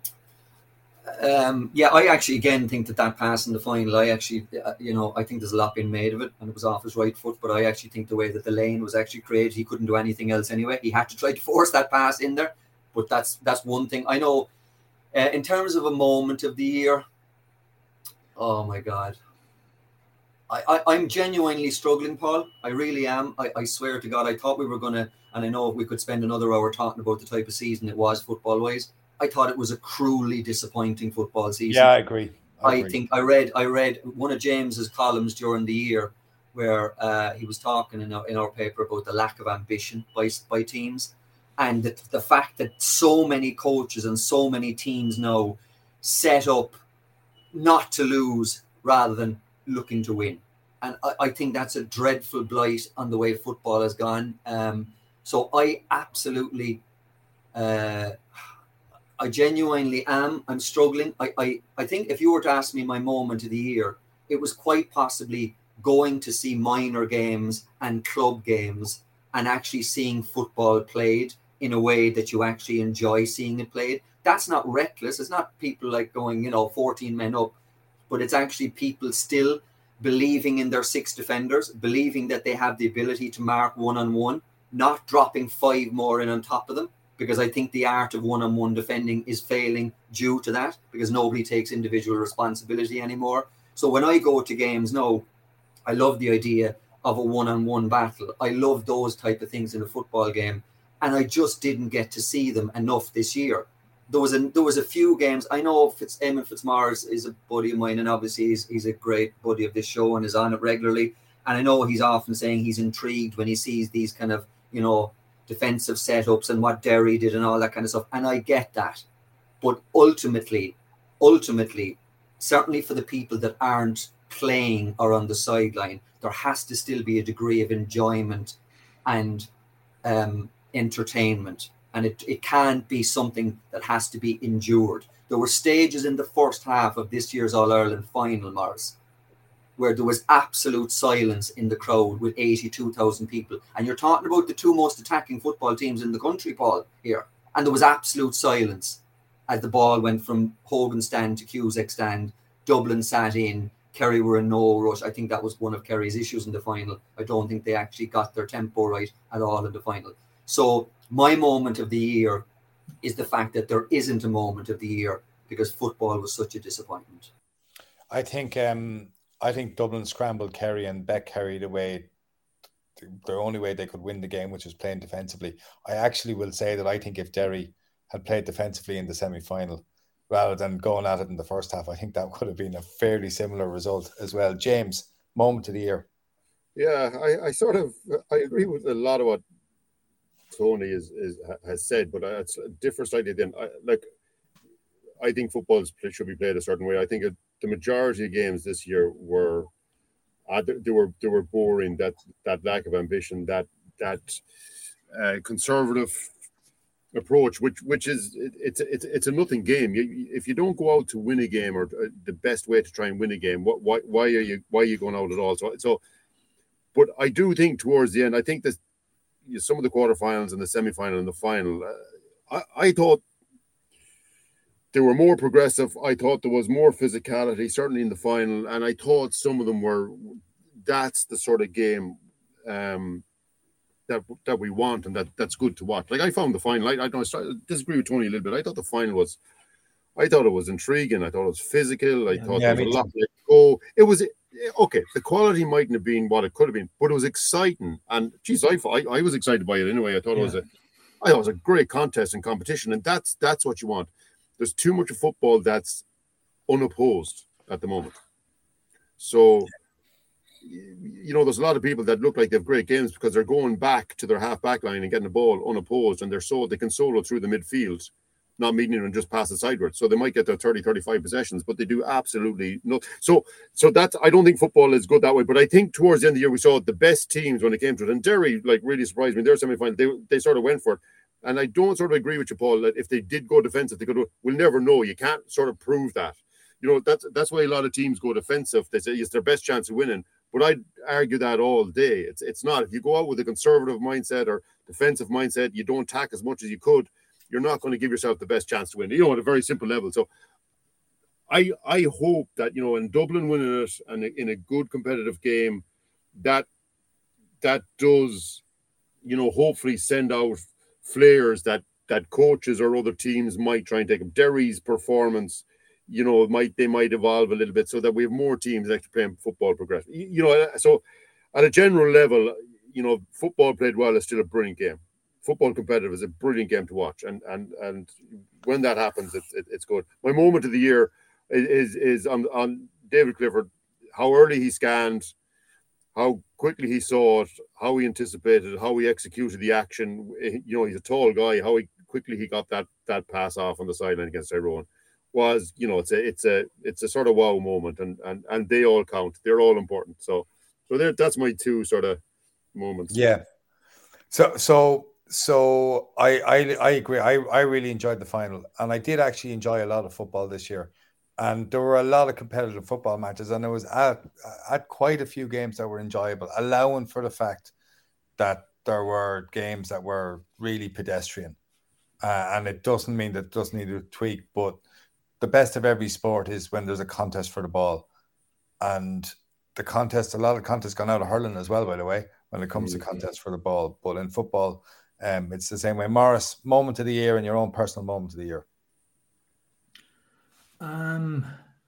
Um, yeah, I actually again think that that pass in the final, I actually, uh, you know, I think there's a lot being made of it, and it was off his right foot. But I actually think the way that the lane was actually created, he couldn't do anything else anyway. He had to try to force that pass in there. But that's that's one thing I know. Uh, in terms of a moment of the year, oh my God, I, I I'm genuinely struggling, Paul. I really am. I, I swear to God, I thought we were gonna, and I know we could spend another hour talking about the type of season it was football wise. I thought it was a cruelly disappointing football season. Yeah, I agree. I, I agree. think I read I read one of James's columns during the year where uh, he was talking in our, in our paper about the lack of ambition by by teams, and the, the fact that so many coaches and so many teams now set up not to lose rather than looking to win. And I, I think that's a dreadful blight on the way football has gone. Um, so I absolutely... Uh, I genuinely am. I'm struggling. I, I, I think if you were to ask me my moment of the year, it was quite possibly going to see minor games and club games and actually seeing football played in a way that you actually enjoy seeing it played. That's not reckless. It's not people like going, you know, fourteen men up, but it's actually people still believing in their six defenders, believing that they have the ability to mark one-on-one, not dropping five more in on top of them, because I think the art of one-on-one defending is failing due to that, because nobody takes individual responsibility anymore. So when I go to games now, I love the idea of a one-on-one battle. I love those type of things in a football game, and I just didn't get to see them enough this year. There was a there was a few games. I know Fitz, Eamon Fitzmaurice is a buddy of mine, and obviously he's, he's a great buddy of this show and is on it regularly. And I know he's often saying he's intrigued when he sees these kind of, you know, defensive setups and what Derry did and all that kind of stuff. And I get that. But ultimately, ultimately, certainly for the people that aren't playing or on the sideline, there has to still be a degree of enjoyment and um, entertainment. And it, it can't be something that has to be endured. There were stages in the first half of this year's All-Ireland final, Morris, where there was absolute silence in the crowd with eighty-two thousand people. And you're talking about the two most attacking football teams in the country, Paul, here. And there was absolute silence as the ball went from Hogan stand to Cusack stand. Dublin sat in. Kerry were in no rush. I think that was one of Kerry's issues in the final. I don't think they actually got their tempo right at all in the final. So my moment of the year is the fact that there isn't a moment of the year because football was such a disappointment. I think um, I think Dublin scrambled Kerry and Beck Kerry the way the only way they could win the game, which was playing defensively. I actually will say that I think if Derry had played defensively in the semi-final rather than going at it in the first half, I think that would have been a fairly similar result as well. James, moment of the year. Yeah, I, I sort of I agree with a lot of what Tony is, is has said, but it's different slightly. Then, I, like, I think football should be played a certain way. I think it, the majority of games this year were uh, they were they were boring. That that lack of ambition, that that uh, conservative approach, which which is it, it's it's it's a nothing game. You, if you don't go out to win a game, or the best way to try and win a game, what why why are you why are you going out at all? So so, but I do think towards the end, I think this. Some of the quarterfinals and the semi-final and the final, uh, I, I thought they were more progressive. I thought there was more physicality, certainly in the final, and I thought some of them were. That's the sort of game um, that that we want, and that, that's good to watch. Like I found the final. I, I don't I disagree with Tony a little bit. I thought the final was. I thought it was intriguing. I thought it was physical. I yeah, thought yeah, there was a lot to go. It was. Okay, the quality mightn't have been what it could have been, but it was exciting. And geez, I, I, I was excited by it anyway. I thought yeah. it was a, I thought it was a great contest and competition, and that's that's what you want. There's too much of football that's unopposed at the moment. So, you know, there's a lot of people that look like they have great games because they're going back to their half back line and getting the ball unopposed, and they're so they can solo through the midfield, not meeting it and just pass it sideways. So they might get their thirty, thirty-five possessions, but they do absolutely no. So so that's, I don't think football is good that way. But I think towards the end of the year, we saw the best teams when it came to it. And Derry, like, really surprised me. Their semi-final, they, they sort of went for it. And I don't sort of agree with you, Paul, that if they did go defensive, they could. We'll never know. You can't sort of prove that. You know, that's, that's why a lot of teams go defensive. They say it's their best chance of winning. But I'd argue that all day. It's, it's not. If you go out with a conservative mindset or defensive mindset, you don't attack as much as you could, you're not going to give yourself the best chance to win, you know, at a very simple level. So I I hope that, you know, in Dublin winning it and in a good competitive game, that that does, you know, hopefully send out flares that that coaches or other teams might try and take them. Derry's performance, you know, might they might evolve a little bit so that we have more teams actually playing football progressive. You know, so at a general level, you know, football played well is still a brilliant game. Football competitive is a brilliant game to watch, and and and when that happens, it's it, it's good. My moment of the year is is on on David Clifford, how early he scanned, how quickly he saw it, how he anticipated, how he executed the action. You know, he's a tall guy. How he quickly he got that that pass off on the sideline against Tyrone was, you know, it's a it's a it's a sort of wow moment, and and and they all count. They're all important. So so there, that's my two sort of moments. Yeah. So so. So I, I I agree. I, I really enjoyed the final, and I did actually enjoy a lot of football this year. And there were a lot of competitive football matches, and I was at at quite a few games that were enjoyable, allowing for the fact that there were games that were really pedestrian. Uh, and it doesn't mean that it doesn't need a tweak, but the best of every sport is when there's a contest for the ball. And the contest, a lot of contests gone out of hurling as well, by the way, when it comes mm-hmm. to contests for the ball. But in football, um, it's the same way. Morris, moment of the year and your own personal moment of the year. Um,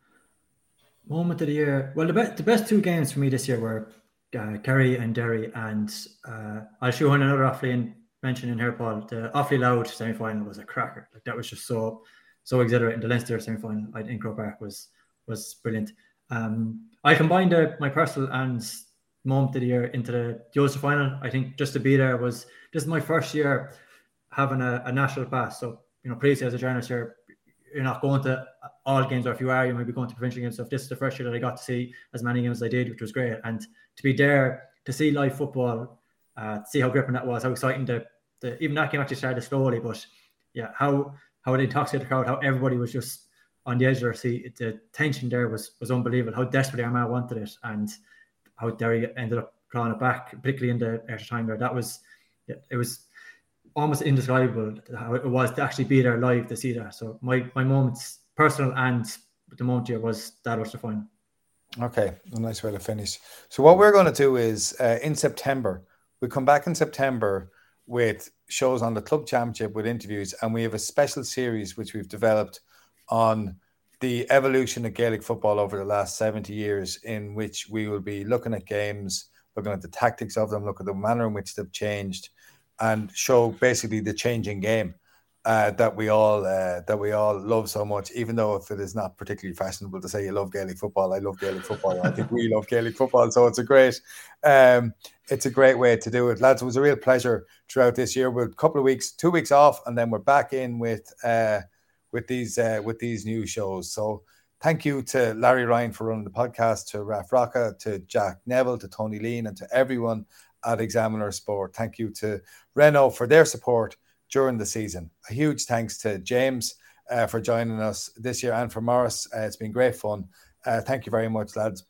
moment of the year. Well, the, be- the best two games for me this year were uh, Kerry and Derry. And uh, I'll show on another Offaly mention in here, Paul. The Offaly Louth semi-final was a cracker. Like that was just so so exhilarating. The Leinster semi-final in Croke Park was was brilliant. Um, I combined uh, my personal and moment of the year into the Ulster final. I think just to be there was this is my first year having a, a national pass. So you know, previously as a journalist, you're you're not going to all games, or if you are, you might be going to provincial games. So if this is the first year that I got to see as many games as I did, which was great, and to be there to see live football. Uh, see how gripping that was, how exciting the, the even that game actually started slowly, but yeah, how how it intoxicated the crowd, how everybody was just on the edge of their seat. The tension there was was unbelievable. How desperately Armagh wanted it, and how Derry ended up clawing it back, particularly in the extra time there. That was it was almost indescribable how it was to actually be there live to see that. So my my moments, personal and the moment here, was that Ulster final. Okay, a nice way to finish. So what we're going to do is uh, in September. We come back in September with shows on the club championship with interviews, and we have a special series which we've developed on the evolution of Gaelic football over the last seventy years, in which we will be looking at games, looking at the tactics of them, look at the manner in which they've changed, and show basically the changing game uh, that we all uh, that we all love so much. Even though if it is not particularly fashionable to say you love Gaelic football, I love Gaelic football. I think we love Gaelic football, so it's a great. Um, It's a great way to do it, lads. It was a real pleasure throughout this year. We're a couple of weeks, two weeks off, and then we're back in with uh, with these uh, with these new shows. So thank you to Larry Ryan for running the podcast, to Raf Rocca, to Jack Neville, to Tony Lean, and to everyone at Examiner Sport. Thank you to Renault for their support during the season. A huge thanks to James uh, for joining us this year, and for Morris. Uh, it's been great fun. Uh, thank you very much, lads.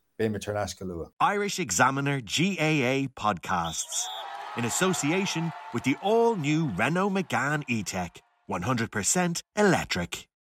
Irish Examiner G A A podcasts in association with the all-new Renault Megane E-Tech one hundred percent electric.